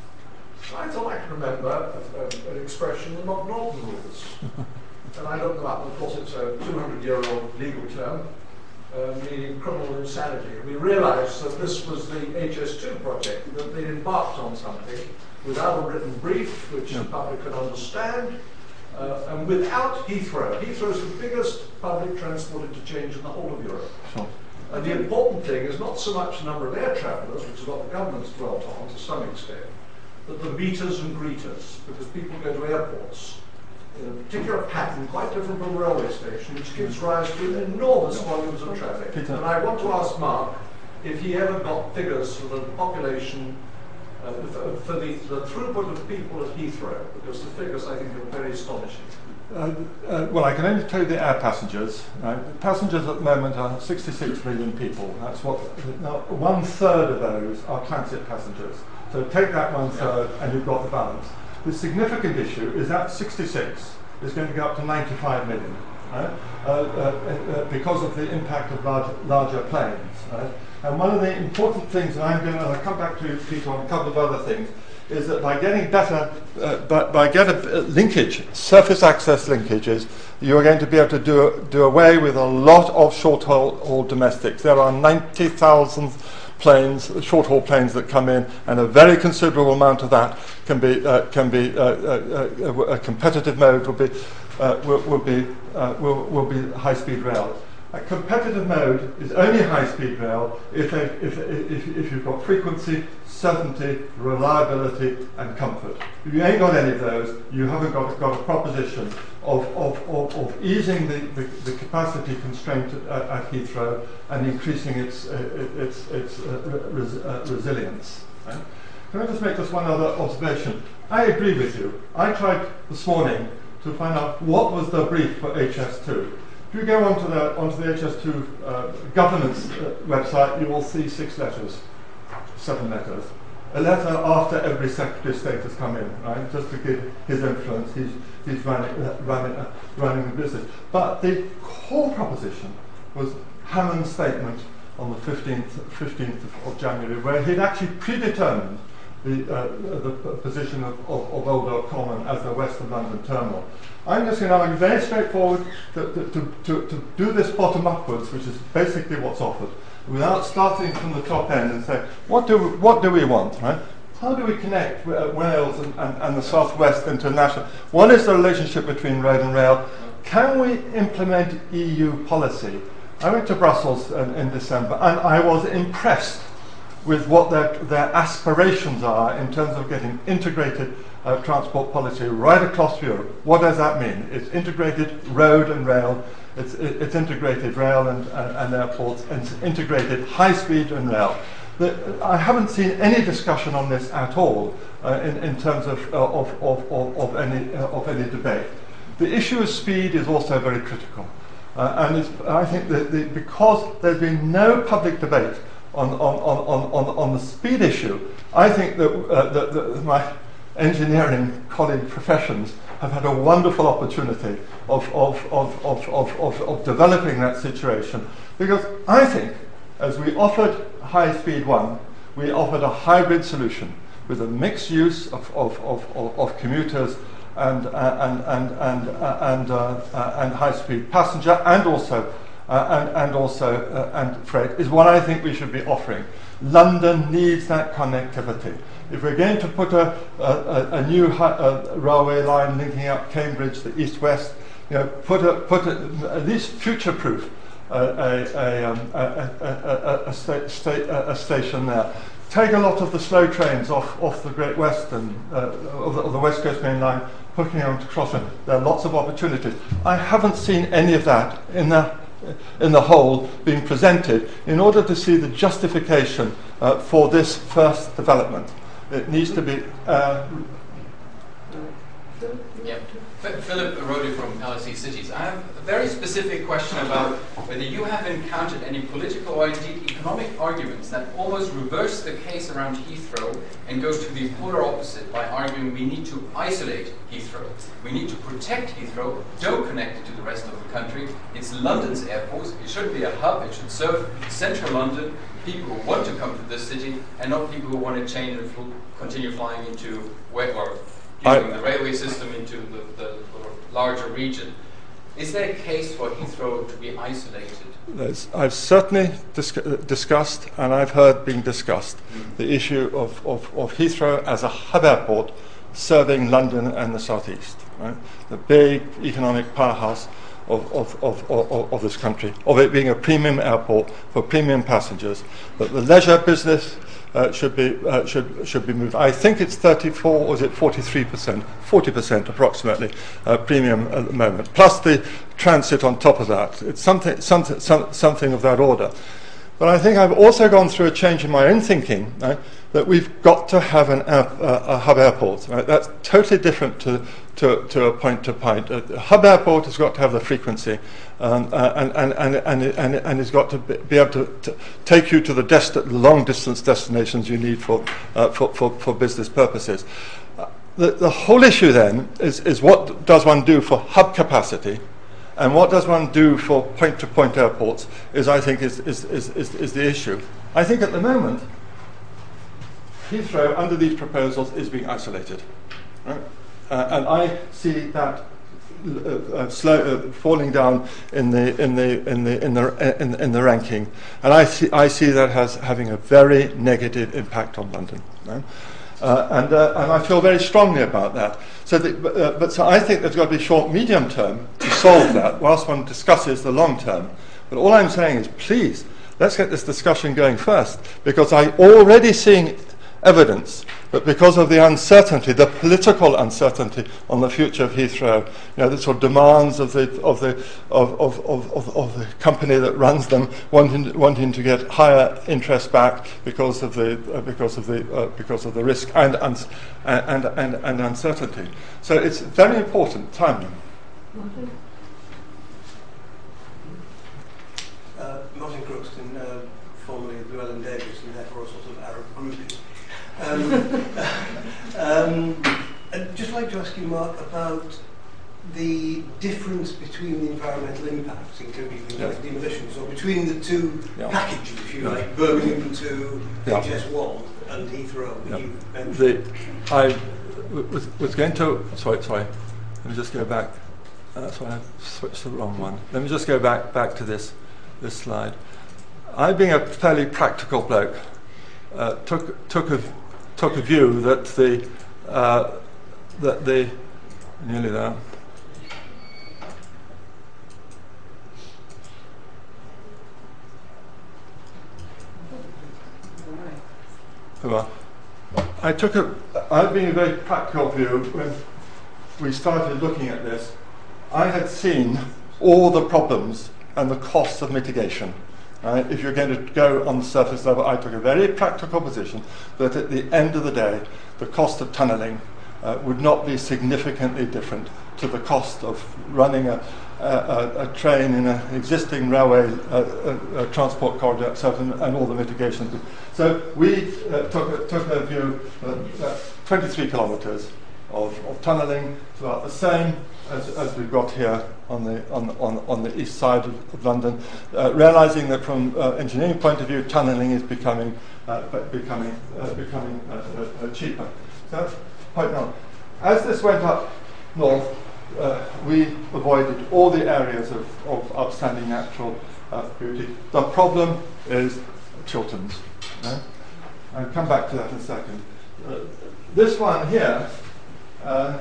I thought I could remember a, a, an expression, the McNaughton rules. And I looked them up, and of course it's a two hundred year old legal term, uh, meaning criminal insanity. We realized that this was the H S two project, that they'd embarked on something without a written brief, which the public could understand, uh, and without Heathrow. Heathrow is the biggest public transport interchange in the whole of Europe. Sure. And the important thing is not so much the number of air travellers, which is what the government's dwelt on to some extent, but the meeters and greeters, because people go to airports in a particular pattern, quite different from a railway station, which gives rise to enormous volumes of traffic. Peter. And I want to ask Mark if he ever got figures for the population, uh, for, for the, the throughput of people at Heathrow, because the figures, I think, are very astonishing. Uh, uh, well, I can only tell you the air passengers. Right? Passengers at the moment are sixty-six million people. That's what. Now, one third of those are transit passengers. So take that one third, yeah, and you've got the balance. The significant issue is that sixty-six is going to go up to ninety-five million, right? uh, uh, uh, because of the impact of large, larger planes. Right? And one of the important things, and I'm going to I'll come back to Peter on a couple of other things, is that by getting better, uh, by, by getting uh, linkage, surface access linkages, you're going to be able to do, do away with a lot of short-haul haul domestics. There are ninety thousand planes, short-haul planes that come in, and a very considerable amount of that can be, uh, can be uh, uh, uh, a competitive mode will be, uh, will, will be, uh, will, will be high-speed rail. A competitive mode is only high-speed rail if, they, if, if, if you've got frequency, certainty, reliability, and comfort. If you ain't got any of those, you haven't got, got a proposition of, of, of, of easing the, the, the capacity constraint at, at Heathrow and increasing its, uh, its, its uh, res, uh, resilience. Right? Can I just make just one other observation? I agree with you. I tried this morning to find out what was the brief for H S two. If you go onto the, onto the H S two uh, governance uh, website, you will see six letters, seven letters. A letter after every Secretary of State has come in, right? Just to give his influence. He's, he's running, uh, running, uh, running the business. But the core proposition was Hammond's statement on the fifteenth of January, where he'd actually predetermined the, uh, the position of, of, of Old Oak Common as the West of London terminal. I'm just going to argue very straightforward to, to, to, to do this bottom upwards, which is basically what's offered, without starting from the top end and say, what do we, what do we want, right? How do we connect uh, Wales and, and, and the Southwest international? What is the relationship between road and rail? Can we implement E U policy? I went to Brussels in, in December, and I was impressed with what their, their aspirations are in terms of getting integrated uh, transport policy right across Europe. What does that mean? It's integrated road and rail, it's, it's integrated rail and, and, and airports, and it's integrated high speed and rail. The, I haven't seen any discussion on this at all uh, in, in terms of, uh, of, of, of, of, any, uh, of any debate. The issue of speed is also very critical. Uh, and it's, I think that the, because there's been no public debate on, on, on, on, on the speed issue, I think that, uh, that, that my engineering colleague professions have had a wonderful opportunity of, of, of, of, of, of, of developing that situation. Because I think, as we offered High Speed One, we offered a hybrid solution with a mixed use of, of, of, of, of commuters and, uh, and, and, and, uh, and, uh, uh, and high-speed passenger, and also, uh, and, and, also uh, and freight, is what I think we should be offering. London needs that connectivity. If we're going to put a, a, a new hi- a railway line linking up Cambridge, the east-west, you know, put, a, put a, at least future-proof uh, a, a, um, a, a, a, a, sta- sta- a station there. Take a lot of the slow trains off, off the Great Western, uh, of, the, of the West Coast Main Line, putting them to Crossrail. There are lots of opportunities. I haven't seen any of that in the, in the whole being presented in order to see the justification uh, for this first development. It needs to be... Uh, yeah. F- Philip Rodi from L S E Cities. I have a very specific question about whether you have encountered any political or indeed economic arguments that almost reverse the case around Heathrow and go to the polar opposite by arguing we need to isolate Heathrow. We need to protect Heathrow, don't connect it to the rest of the country. It's London's airport. It shouldn't be a hub. It should serve central London, people who want to come to this city, and not people who want to change and fl- continue flying into where, or using I, the railway system into the, the, the larger region. Is there a case for Heathrow to be isolated? I've certainly dis- discussed, and I've heard being discussed, mm. the issue of, of, of Heathrow as a hub airport serving London and the southeast, right? The big economic powerhouse of, of, of, of, of this country, of it being a premium airport for premium passengers, that the leisure business Uh, should be uh, should should be moved. I think it's thirty-four, or is it forty-three percent, forty percent approximately uh, premium at the moment. Plus the transit on top of that. It's something something some, something of that order. But I think I've also gone through a change in my own thinking, right, that we've got to have an air, uh, a hub airport. Right? That's totally different to to, to a point to point. A, a hub airport has got to have the frequency. Um, uh, and, and, and, and, and, and it's got to be, be able to, to take you to the desti- long distance destinations you need for, uh, for, for, for business purposes. Uh, the, the whole issue then is, is what does one do for hub capacity, and what does one do for point to point airports is, I think, is, is, is, is, is the issue. I think at the moment, Heathrow, under these proposals, is being isolated. Right? Uh, and I see that Uh, uh, slow, uh, falling down in the in the in the in the in, in the ranking, and I see I see that as having a very negative impact on London, right? uh, and uh, and I feel very strongly about that. So, the, uh, but so I think there's got to be short, medium term to solve that, whilst one discusses the long term. But all I'm saying is, please, let's get this discussion going first, because I'm already seeing evidence that because of the uncertainty, the political uncertainty on the future of Heathrow, you know, the sort of demands of the of the of of, of, of, of the company that runs them, wanting wanting to get higher interest back because of the uh, because of the uh, because of the risk and, and and and and uncertainty. So it's very important timing. Martin, uh, Martin Crookston, uh, formerly of Llewellyn Davis, and therefore a sort of Arab groupie. Um, um, I'd just like to ask you, Mark, about the difference between the environmental impacts, including things yeah. like demolitions, or between the two yeah. packages, if you yeah. like, Birmingham to yeah. H S one and Heathrow. Yeah. You mentioned. The, I w- was, was going to, sorry, sorry, let me just go back. Uh, sorry, I switched the wrong one. Let me just go back back to this this slide. I, being a fairly practical bloke, uh, took took a took a view that the uh, that the nearly there. Well, I took a, I've been a very practical view when we started looking at this. I had seen all the problems and the costs of mitigation. Right? If you're going to go on the surface level, I took a very practical position that at the end of the day, the cost of tunnelling uh, would not be significantly different to the cost of running a, a, a train in an existing railway uh, a, a transport corridor itself and, and all the mitigations. So we uh, took, a, took a view that, that twenty-three kilometres of, of tunnelling is about the same as, as we've got here on the on on, on the east side of, of London, uh, realising that from uh, engineering point of view, tunnelling is becoming uh, becoming uh, becoming uh, uh, cheaper. So that's point one. As this went up north, uh, we avoided all the areas of, of outstanding natural uh, beauty. The problem is Chilterns. Right? I'll come back to that in a second. Uh, this one here uh,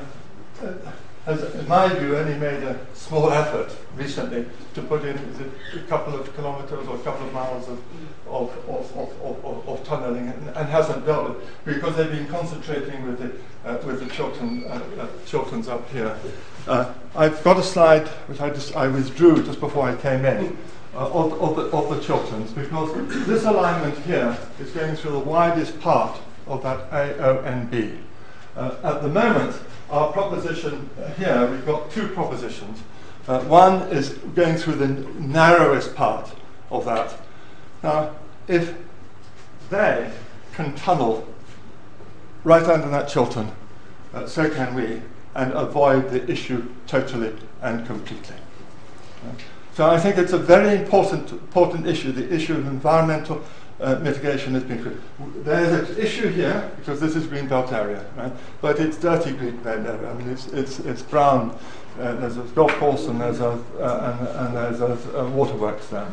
has, in my view, only made a small effort recently to put in is it a couple of kilometres or a couple of miles of, of, of, of, of, of, of tunnelling and, and hasn't dealt with because they've been concentrating with the, uh, with the Chiltern, uh, uh, Chilterns up here. Uh, I've got a slide which I, just, I withdrew just before I came in. Uh, of, of, the, of the Chilterns, because this alignment here is going through the widest part of that A O N B. Uh, at the moment, our proposition here, we've got two propositions. Uh, one is going through the n- narrowest part of that. Now, if they can tunnel right under that Chiltern, uh, so can we, and avoid the issue totally and completely. Uh, So I think it's a very important important issue. The issue of environmental uh, mitigation has been. There's an issue here because this is greenbelt area, right? But it's dirty greenbelt area. I mean, it's it's it's brown. Uh, there's a golf course and there's a uh, and, and there's a, a waterworks there.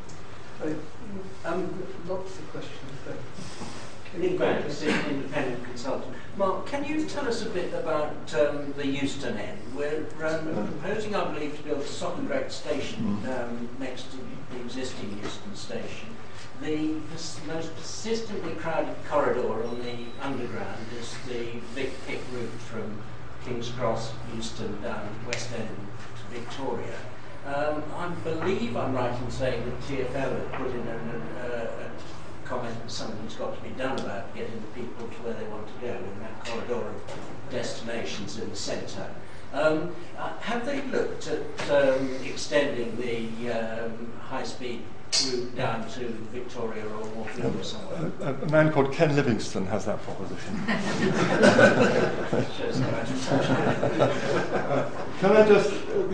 Um, lots of questions. Nick Grant, an independent consultant. Mark, can you tell us a bit about um, the Euston end? We're um, proposing, I believe, to build a Sockendrecht station um, next to the existing Euston station. The pers- most persistently crowded corridor on the underground is the Vic Pick route from King's Cross, Euston, down West End to Victoria. Um, I believe I'm right in saying that T F L have put in an, uh, a comment that something's got to be done about getting the people to where they want to go in that corridor of destinations in the centre. Um, uh, have they looked at um, extending the um, high-speed route down to Victoria or Moorfield or somewhere? A, a man called Ken Livingstone has that proposition. uh, can I just...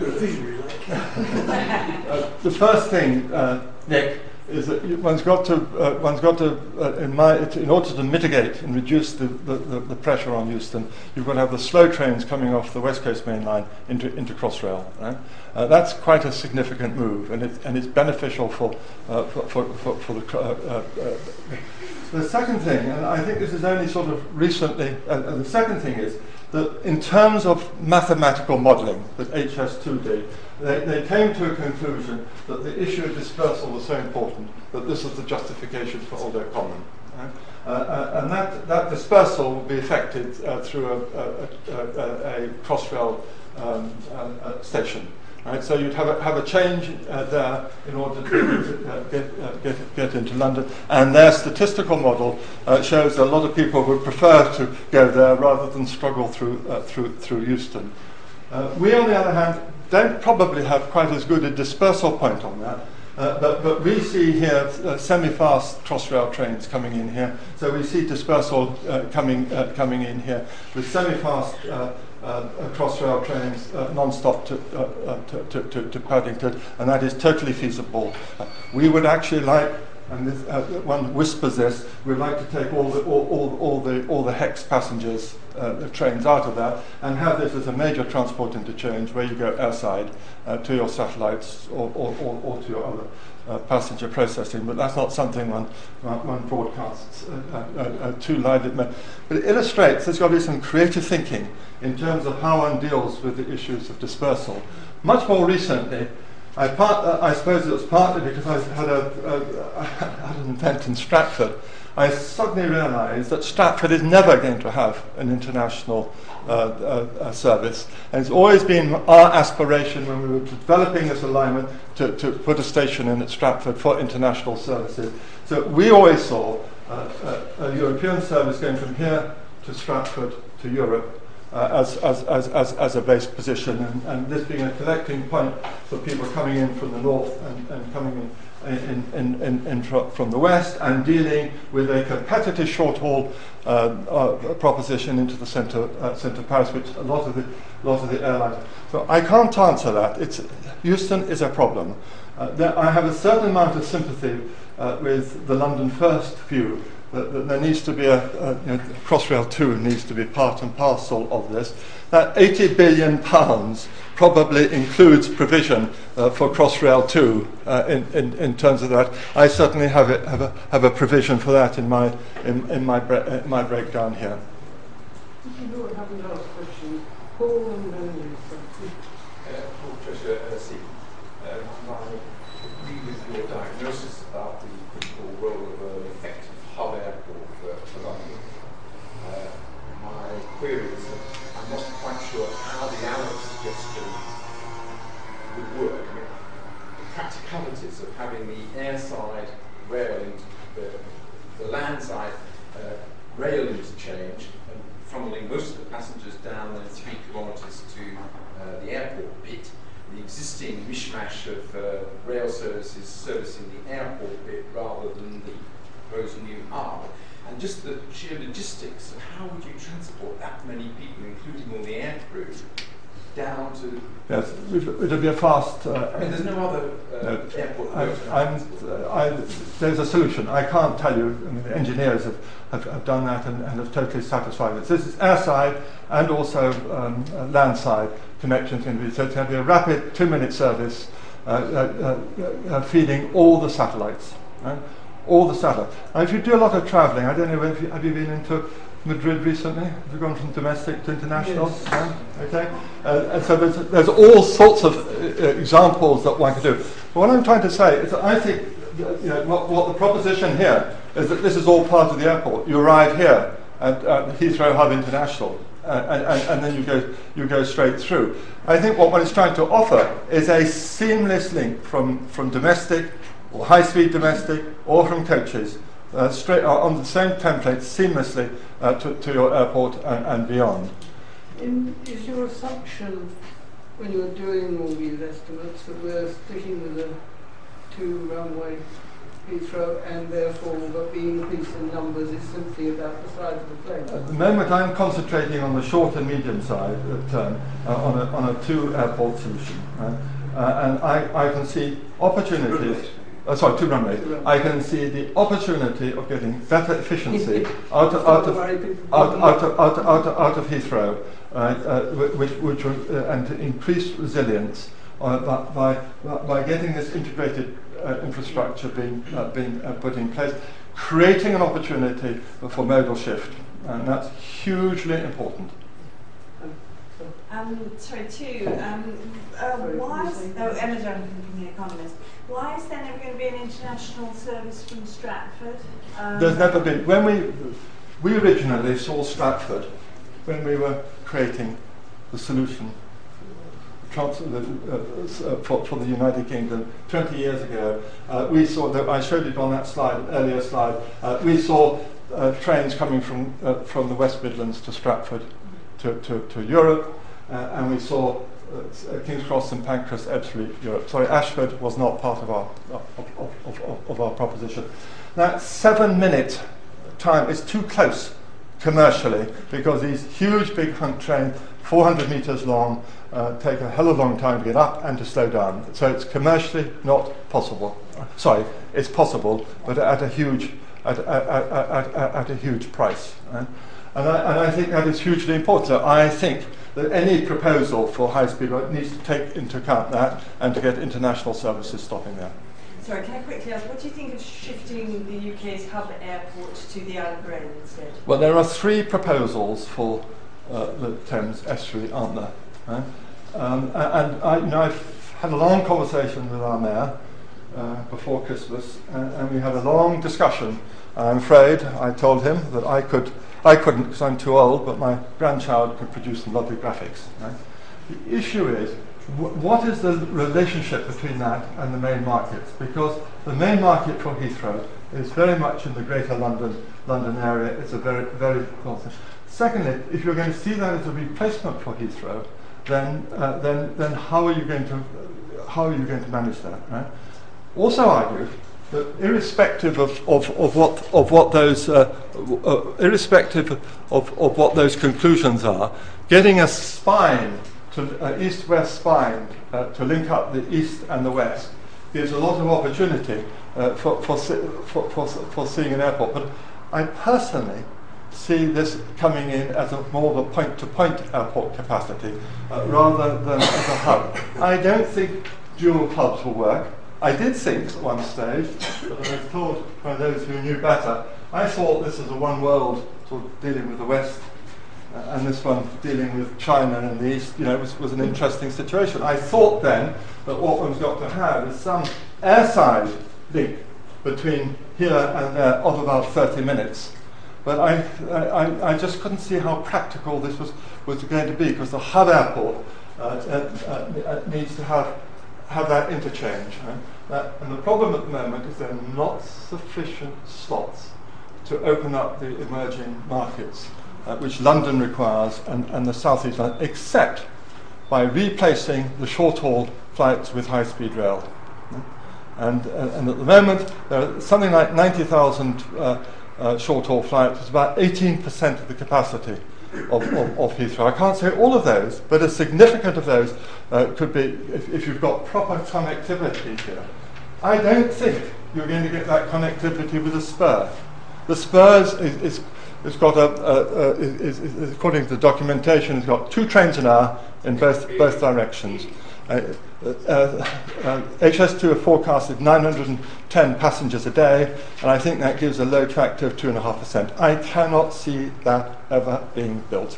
uh, the first thing, uh, Nick, is that you, one's got to, uh, one's got to, uh, in, my, in order to mitigate and reduce the, the, the, the pressure on Euston, you've got to have the slow trains coming off the West Coast Main Line into, into Crossrail. Right? Uh, that's quite a significant move, and, it, and it's beneficial for, uh, for, for, for, for the... Uh, uh, uh, the second thing, and I think this is only sort of recently, uh, uh, the second thing is that in terms of mathematical modelling that H S two did, They, they came to a conclusion that the issue of dispersal was so important that this is the justification for Oldham Common. Right? Uh, uh, and that, that dispersal will be effected uh, through a, a, a, a Crossrail um, uh, uh, station. Right? So you'd have a, have a change uh, there in order to uh, get, uh, get, get into London. And their statistical model uh, shows that a lot of people would prefer to go there rather than struggle through, uh, through, through Euston. Uh, we, on the other hand, don't probably have quite as good a dispersal point on that, uh, but, but we see here uh, semi-fast Crossrail trains coming in here, so we see dispersal uh, coming uh, coming in here with semi-fast uh, uh, Crossrail trains uh, non-stop to, uh, uh, to, to, to, to Paddington, and that is totally feasible. Uh, we would actually like, and this, uh, one whispers this, we'd like to take all the all, all, all the all the HEX passengers uh, the trains out of that and have this as a major transport interchange where you go airside uh, to your satellites or, or, or, or to your other uh, passenger processing. But that's not something one one, one broadcasts uh, uh, uh, too loudly. But it illustrates there's got to be some creative thinking in terms of how one deals with the issues of dispersal. Much more recently, I, part, uh, I suppose it was partly because I had, a, a, I had an event in Stratford I suddenly realised that Stratford is never going to have an international uh, uh, uh, service. And it's always been our aspiration when we were developing this alignment to, to put a station in at Stratford for international services. So we always saw uh, a, a European service going from here to Stratford to Europe uh, as, as, as, as, as a base position, and, and this being a collecting point for people coming in from the north and, and coming in In, in, in, in fr from the west, and dealing with a competitive short-haul uh, uh, proposition into the centre uh, centre of Paris, which a lot of the lot of the airlines. So I can't answer that. It's Euston is a problem. Uh, there, I have a certain amount of sympathy uh, with the London First view that, that there needs to be a, a you know, Crossrail two needs to be part and parcel of this. That eighty billion pounds probably includes provision uh, for Crossrail two uh, in, in, in terms of that. I certainly have, it, have, a, have a provision for that in my, in, in my, bre uh, my breakdown here. You haven't asked questions. Paul and then you. Paul Tricia, uh, C. Um, I agree with your diagnosis about the critical role of an effective hub airport for, for London. Uh, my query is that I'm not quite sure how the Alex suggestion would work. I mean, the practicalities of having the airside rail and the, the landside uh, rail interchange and funneling most of the passengers down then three kilometres to uh, the airport bit, the existing mishmash of uh, rail services servicing the airport bit rather than the proposed new hub. And just the sheer logistics of how would you transport that many people, including all the air crew, down to... Yes, it'll be a fast... Uh, I mean, there's no other uh, no, airport. I, I'm, uh, I, there's a solution. I can't tell you. I mean, the engineers have, have, have done that and, and have totally satisfied it. So this is airside and also um, uh, landside connections. So it's going to be a rapid two-minute service uh, uh, uh, uh, feeding all the satellites. Right? All the satellites. And if you do a lot of travelling, I don't know, if you, have you been into Madrid recently? Have you gone from domestic to international? Yes. No? Okay. Uh, and so there's, there's all sorts of uh, examples that one can do. But what I'm trying to say is that I think uh, you know, what, what the proposition here is that this is all part of the airport. You arrive here at, at Heathrow Hub International, uh, and, and, and then you go you go straight through. I think what one is trying to offer is a seamless link from, from domestic or high-speed domestic or from coaches uh, straight uh, on the same template seamlessly uh, to, to your airport and, and beyond. In, is your assumption when you're doing all these estimates that we're sticking with a two-runway Heathrow and therefore that the increase in numbers is simply about the size of the plane? At the moment I'm concentrating on the short and medium side of term, uh, on a, on a two-airport solution. Right? Uh, and I, I can see opportunities. Uh, sorry, two runways. I can see the opportunity of getting better efficiency out of out of out, out of out of out of, out of Heathrow, uh, uh, which which uh, and to increase resilience uh, by, by by getting this integrated uh, infrastructure being uh, being uh, put in place, creating an opportunity for modal shift, and that's hugely important. Um, sorry, two. Um, uh, why is, oh, Emma Duncan from The Economist. Why is there never going to be an international service from Stratford? Um, There's never been. When we we originally saw Stratford, when we were creating the solution trans uh, uh, for, for the United Kingdom twenty years ago, uh, we saw that I showed it on that slide, earlier slide. Uh, we saw uh, trains coming from uh, from the West Midlands to Stratford, to to, to Europe. Uh, and we saw uh, King's Cross and Pancras, Ebbsfleet, Europe. Sorry, Ashford was not part of our of, of, of, of, of our proposition. That seven-minute time is too close commercially because these huge big hunt trains, four hundred metres long, uh, take a hell of a long time to get up and to slow down. So it's commercially not possible. Uh, sorry, it's possible, but at a huge at at, at, at, at a huge price. Right? And I, and I think that is hugely important. So I think that any proposal for high-speed road needs to take into account that and to get international services stopping there. Sorry, can I quickly ask, what do you think of shifting the U K's hub airport to the Isle of Grain instead? Well, there are three proposals for uh, the Thames estuary, aren't there? Right? Um, and I, you know, I've had a long conversation with our mayor, uh, before Christmas, and, and we had a long discussion. I'm afraid I told him that I could, I couldn't because I'm too old, but my grandchild could produce some lovely graphics. Right? The issue is, w- what is the relationship between that and the main markets? Because the main market for Heathrow is very much in the Greater London London area. It's a very very constant. Secondly, if you're going to see that as a replacement for Heathrow, then uh, then then how are you going to how are you going to manage that? Right? Also argue that irrespective of, of, of what of what those uh, uh, irrespective of, of what those conclusions are, getting a spine to uh, east-west spine uh, to link up the east and the west gives a lot of opportunity uh, for, for, for, for for seeing an airport. But I personally see this coming in as a more of a point-to-point airport capacity uh, rather than as a hub. I don't think dual hubs will work. I did think at one stage, but I was told by those who knew better, I thought this was a one world sort of dealing with the West, uh, and this one dealing with China and the East. You know, it was, was an interesting situation. I thought then that what one's got to have is some airside link between here and there of about thirty minutes. But I, I, I just couldn't see how practical this was, was going to be, because the hub airport uh, uh, uh, needs to have have that interchange. Right? That, and the problem at the moment is there are not sufficient slots to open up the emerging markets, uh, which London requires and, and the South East London, except by replacing the short-haul flights with high-speed rail. Right? And, uh, and at the moment, there are something like ninety thousand uh, uh, short-haul flights. It's about eighteen percent of the capacity Of, of, of Heathrow. I can't say all of those, but a significant of those uh, could be if, if you've got proper connectivity here. I don't think you're going to get that connectivity with a spur. The spurs is, is, is got a, a, a is, is, according to the documentation, it's got two trains an hour in both both directions. Uh, uh, uh, H S two are forecasted nine hundred ten passengers a day, and I think that gives a load factor of two point five percent. I cannot see that ever being built.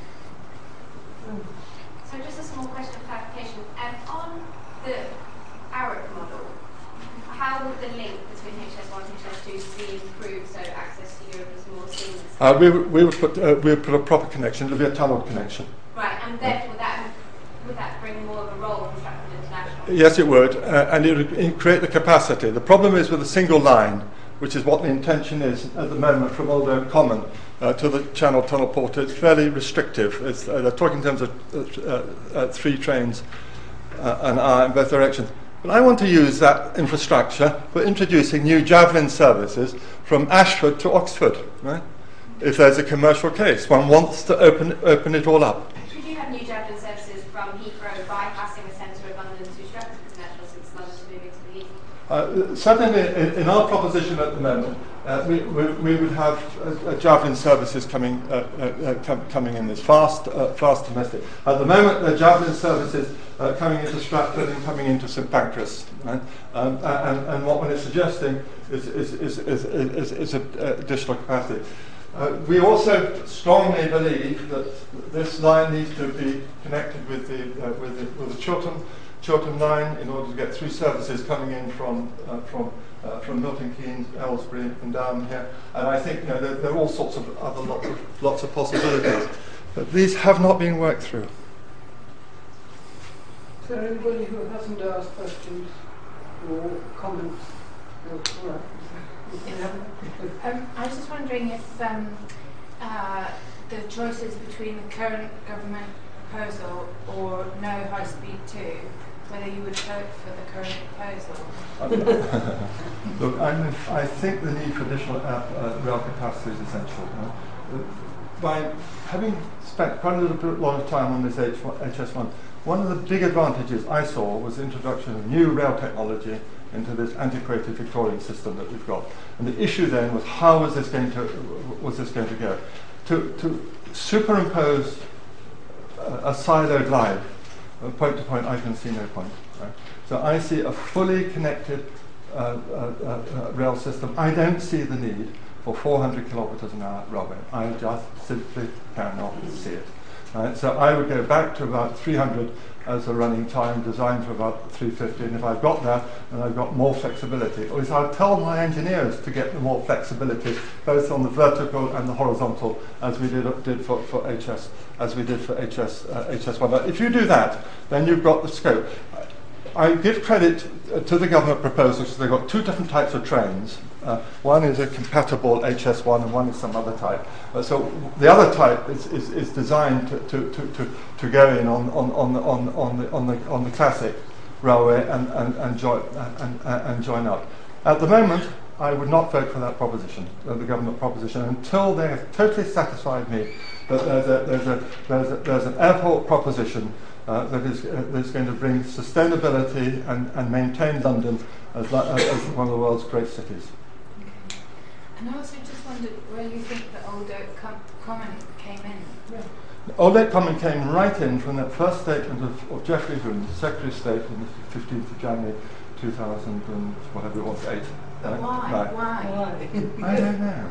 So just a small question of clarification. Um, on the ARUP model, how would the link between H S one and H S two be improved so access to Europe is more seamless? Uh, we, would, we, would put, uh, we would put a proper connection. It would be a tunnel connection. Right, and therefore that would that bring more of a role for Stratford International? Yes, it would, uh, and it would create the capacity. The problem is with a single line, which is what the intention is at the moment from Old Oak Common uh, to the Channel Tunnel Port. It's fairly restrictive. It's, uh, they're talking in terms of uh, uh, three trains uh, an hour in both directions. But I want to use that infrastructure for introducing new Javelin services from Ashford to Oxford. Right? If there's a commercial case, one wants to open open it all up. Should you have new Javelin services from Heathrow bypassing the centre of London to Stratford International, since London's moving to the east? Uh, certainly, in, in our proposition at the moment, uh, we, we, we would have uh, uh, Javelin services coming uh, uh, uh, com- coming in this fast, uh, fast domestic. At the moment, the Javelin services uh, coming into Stratford and coming into St Pancras, right? um, and, and what one is suggesting is is is is, is, is a, uh, additional capacity. Uh, we also strongly believe that this line needs to be connected with the uh, with the, with the Chiltern. Chiltern line in order to get three services coming in from uh, from uh, from Milton Keynes, Aylesbury, and down here. And I think you know, there, there are all sorts of other lots of lots of possibilities, but these have not been worked through. Is there anybody who hasn't asked questions or comments? No, all right. Um, I was just wondering if um, uh, the choices between the current government proposal or no high speed two, whether you would vote for the current proposal. Look, I'm, I think the need for additional uh, uh, rail capacity is essential. Uh, by having spent quite a little bit, lot of time on this H S one, one of the big advantages I saw was the introduction of new rail technology into this antiquated Victorian system that we've got. And the issue then was how was this going to was this going to go? To to superimpose a, a siloed line, uh, point to point, I can see no point. Right? So I see a fully connected uh, uh, uh, uh, rail system. I don't see the need for four hundred kilometres an hour railway. I just simply cannot see it. Right? So I would go back to about three hundred as a running time, designed for about three fifty, and if I've got that, then I've got more flexibility. Or if I'll tell my engineers to get the more flexibility, both on the vertical and the horizontal, as we did, did for, for H S, as we did for H S, uh, H S one. But if you do that, then you've got the scope. I give credit to the government proposals because they've got two different types of trains. Uh, one is a compatible H S one and one is some other type. Uh, so the other type is, is, is designed to, to, to, to, to go in on, on, on, on, on, the, on, the, on the classic railway and, and, and, join, and, and, and join up. At the moment, I would not vote for that proposition, uh, the government proposition, until they have totally satisfied me that there's, a, there's, a, there's, a, there's an airport proposition Uh, that is uh, that's going to bring sustainability and, and maintain London as, uh, as one of the world's great cities. Okay. And I also just wondered where you think the Old Oak Com- Common came in. Yeah. Old Oak Common came right in from that first statement of, of Geoffrey Hoon, the Secretary of State, on the fifteenth of January two thousand and whatever it was, eight. But uh, why? Right. Why? I don't know.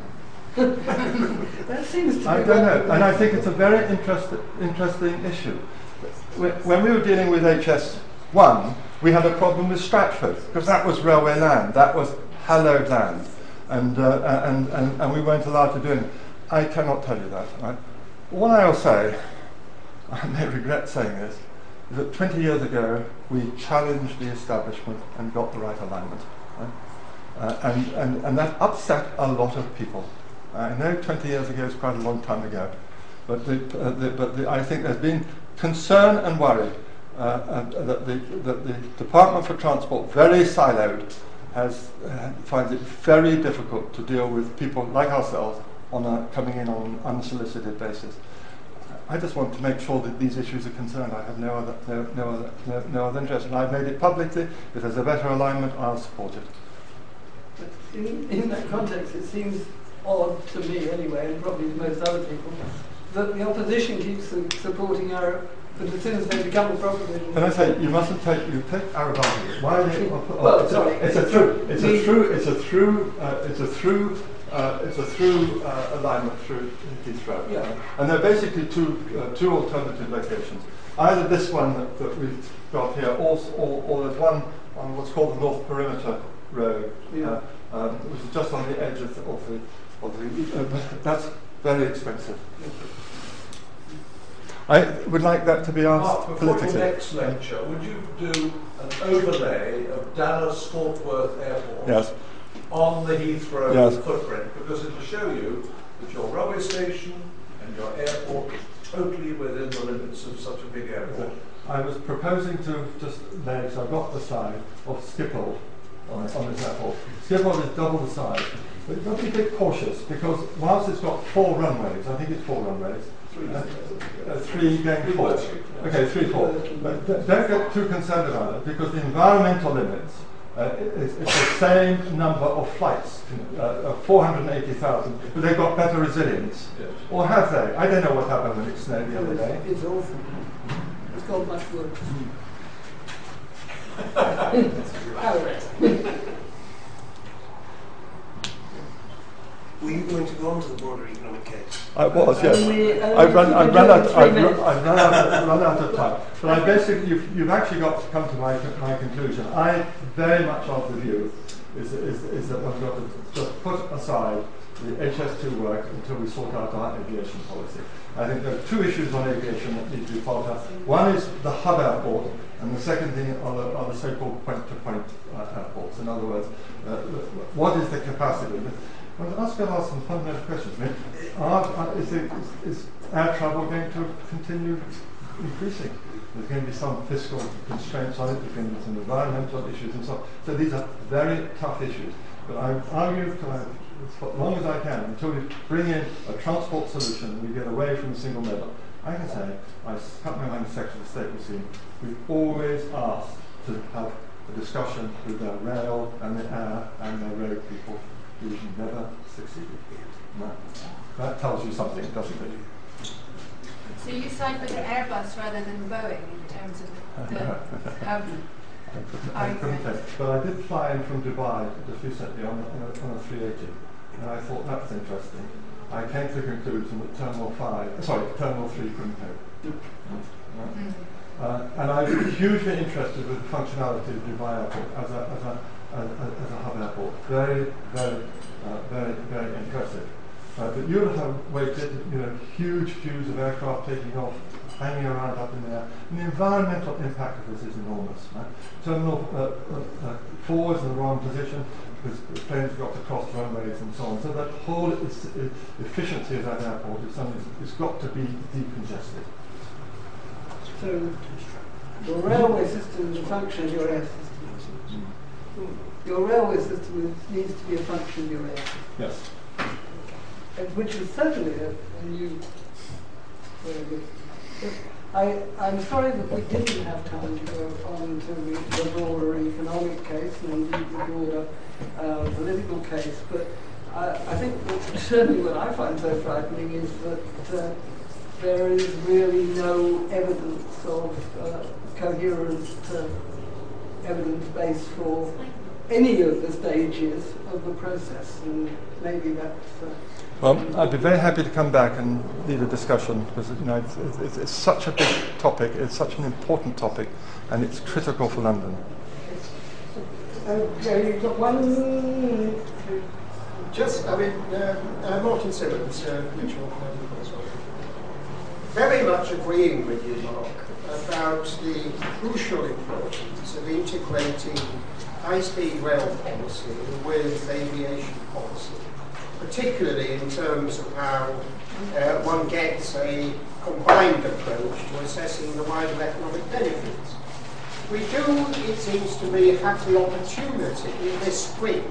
That seems to I be don't know, and I think it's a very interest, interesting issue. When we were dealing with H S one, we had a problem with Stratford, because that was railway land, that was hallowed land, and, uh, and, and, and we weren't allowed to do it. I cannot tell you that. Right? What I will say, I may regret saying this, is that twenty years ago we challenged the establishment and got the right alignment. Right? Uh, and, and, and that upset a lot of people. I know twenty years ago is quite a long time ago, but, the, uh, the, but the, I think there's been concern and worry uh, uh, that, the, that the Department for Transport, very siloed, has, uh, finds it very difficult to deal with people like ourselves on a, coming in on an unsolicited basis. I just want to make sure that these issues are concerned. I have no other, no, no other, no, no other interest, and I've made it publicly. If there's a better alignment, I'll support it. But in, in that context, it seems odd to me anyway, and probably to most other people, that the opposition keeps su- supporting Arab, but as soon as they become a proposition... Can I say, you mustn't take, you take Arab arguments. Why are they... Oh, well, it's, sorry. A, it's a through, it's a through, it's a through, uh, it's a through, uh, it's a through uh, alignment through Heathrow. Yeah. And there are basically two, uh, two alternative locations. Either this one that, that we've got here, or, or, or there's one on what's called the North Perimeter Road, Yeah. uh, um, which is just on the edge of the... Of the, of the uh, that's very expensive. I would like that to be asked Mark, before politically. your next lecture, would you do an overlay of Dallas-Fort Worth Airport Yes. on the Heathrow Yes. footprint? Because it will show you that your railway station and your airport is totally within the limits of such a big airport. I was proposing to just lay, so I've got the side of Schiphol on, on this airport. Schiphol is double the size. But you've got to be a bit cautious, because whilst it's got four runways, I think it's four runways, uh, uh, three going four. Okay, three, four. But d- don't get too concerned about it, because the environmental limits, uh, it's, it's the same number of flights, uh, of four hundred eighty thousand, but they've got better resilience. Yes. Or have they? I don't know what happened when it snowed the other day. It's awful. It's got much worse. Were you going to go on to the broader economic case? I was, yes. Only- only I've run, if you I've could run do it out, in I've, three run, minutes. I've run, out, of, run out of time. But I basically, you've, you've actually got to come to my, my conclusion. I very much of the view is, is, is that we've got to just put aside the H S two work until we sort out our aviation policy. I think there are two issues on aviation that need to be followed up. One is the hub airport, and the second thing are the, are the so-called point-to-point uh, airports. In other words, uh, what is the capacity? I was going to ask some fundamental questions. I mean, are, are, is, it, is, is air travel going to continue increasing? There's going to be some fiscal constraints on it, there's going to be some environmental issues and so on. So these are very tough issues. But I argue till I, as long as I can, until we bring in a transport solution and we get away from the single medal. I can say, I cut my mind Secretary of State was seen, we've always asked to have a discussion with the rail and the air and the road people. We've never succeeded. No. That tells you something, doesn't it? So you side with Airbus rather than Boeing in terms of the hub I couldn't argument? take, but I did fly in from Dubai just recently on, on, a, on a three eighty, and I thought that's interesting. I came to the conclusion that Terminal five, sorry, Terminal three couldn't cope. Right? Mm. Uh, and I'm hugely interested with the functionality of Dubai Airport as a, as a, as a, as a hub airport. Very, very, uh, very, very impressive. Uh, but you'll have waited, you know, huge queues of aircraft taking off, hanging around up in there. And the environmental impact of this is enormous. Right? Terminal uh, uh, uh, four is in the wrong position because the planes got to cross runways and so on. So that whole is, uh, efficiency of that airport is something that's got to be decongested. So your railway system is a function of your air system. Mm. Your railway system is, needs to be a function of your air system. Yes. And which is certainly a, a new way of looking. I, I'm sorry that we didn't have time to go on to the, the broader economic case and indeed the broader uh, political case, but I, I think that certainly what I find so frightening is that uh, there is really no evidence of uh, coherent uh, evidence base for any of the stages of the process, and maybe that's... Uh, Well, I'd be very happy to come back and lead a discussion because you know it's, it's, it's such a big topic, it's such an important topic, and it's critical for London. Uh, yeah, you've got one. Just, I mean, uh, uh, Martin Simmons, uh, Mitchell, very much agreeing with you, Mark, about the crucial importance of integrating high-speed rail policy with aviation policy, particularly in terms of how uh, one gets a combined approach to assessing the wider economic benefits. We do, it seems to me, have the opportunity this spring,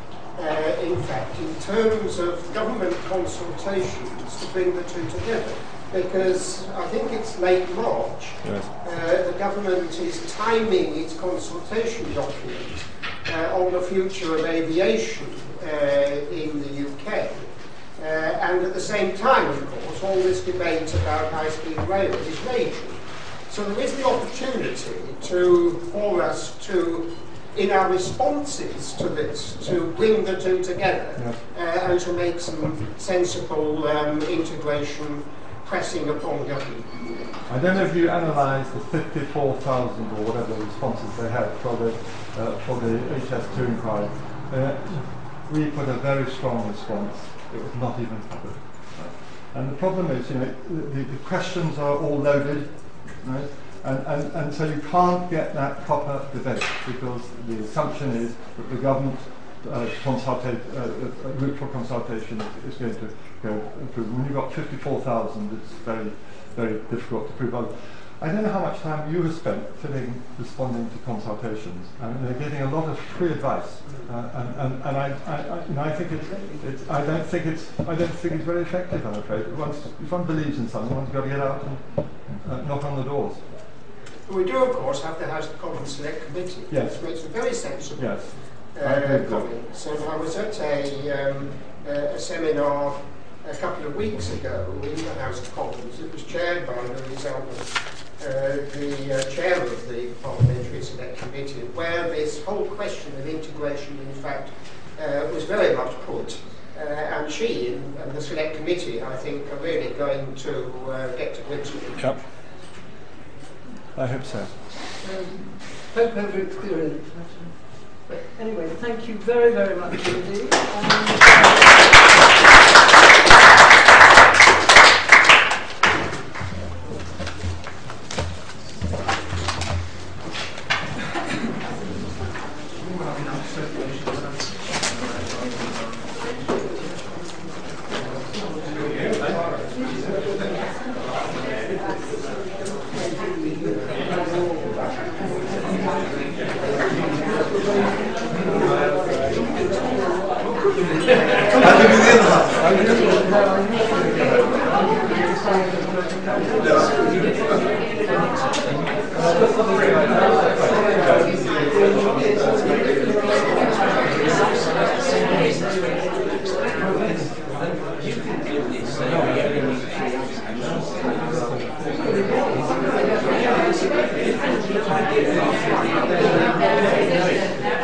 uh, in fact, in terms of government consultations to bring the two together. Because I think it's late March, yes. uh, the government is timing its consultation document uh, on the future of aviation uh, in the U K. Uh, and at the same time, of course, all this debate about high-speed rail is raging. So there is the opportunity to, for us to, in our responses to this, to bring the two together yes. uh, and to make some sensible um, integration pressing upon government. I don't know if you analysed the fifty-four thousand or whatever responses they had for the uh, for the H S two inquiry. Uh, we put a very strong response. It was not even covered. Right? And the problem is, you know, the, the questions are all loaded, right? And, and and so you can't get that proper debate because the assumption is that the government uh, consultate uh, uh, route for consultation is, is going to go through. When you've got fifty-four thousand, it's very, very difficult to prove. I don't know how much time you have spent filling, responding to consultations. I mean, they're getting a lot of free advice, uh, and, and, and I, I, I, you know, I think it's, it's, I don't think it's, I don't think it's very effective. I'm afraid. Once, if one believes in something, one's got to get out and uh, knock on the doors. We do, of course, have the House of Commons Select Committee, yes. which makes a very sensible yes. uh, comments. And I was at a, um, uh, a seminar a couple of weeks ago in the House of Commons. It was chaired by Louise Elman, uh, the uh, chair of the Parliamentary Select Committee, where this whole question of integration, in fact, uh, was very much put. Uh, and she and, and the Select Committee, I think, are really going to uh, get to grips with it. Yep. I hope so. Um, hope over experience. But anyway, thank you very, very much indeed.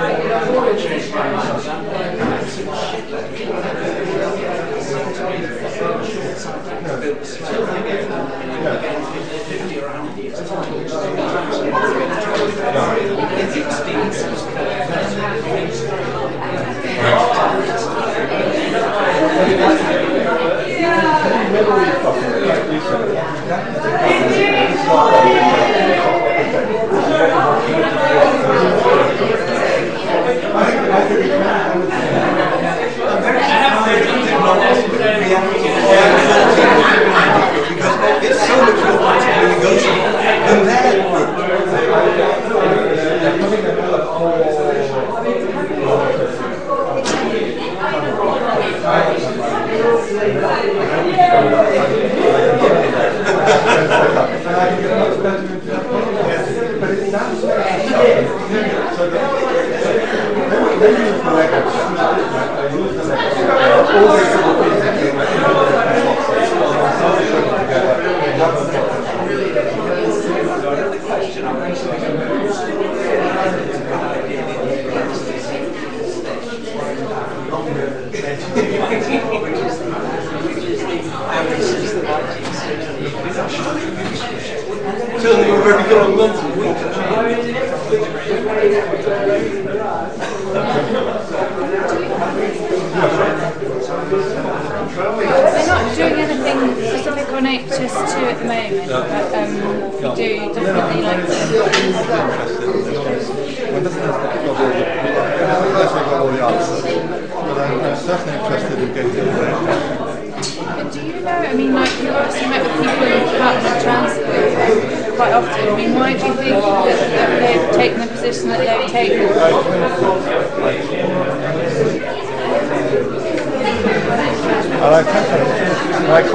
Thank you. cycling is built slowly, again, fifty or one hundred years time. It exceeds this because it's so much more practical and negotiable than that. Certainly we're very good on months and weeks. We're not doing anything specific on H S two at the moment, but um, we do definitely like to. Well, doesn't have got all the, unless I've got all the answers, but I'm, I'm certainly interested in getting the But do you know, I mean, like, you've obviously met with people in the Department of Transport quite often. I mean, why do you think that, that they've taken the position that they've taken? And I, I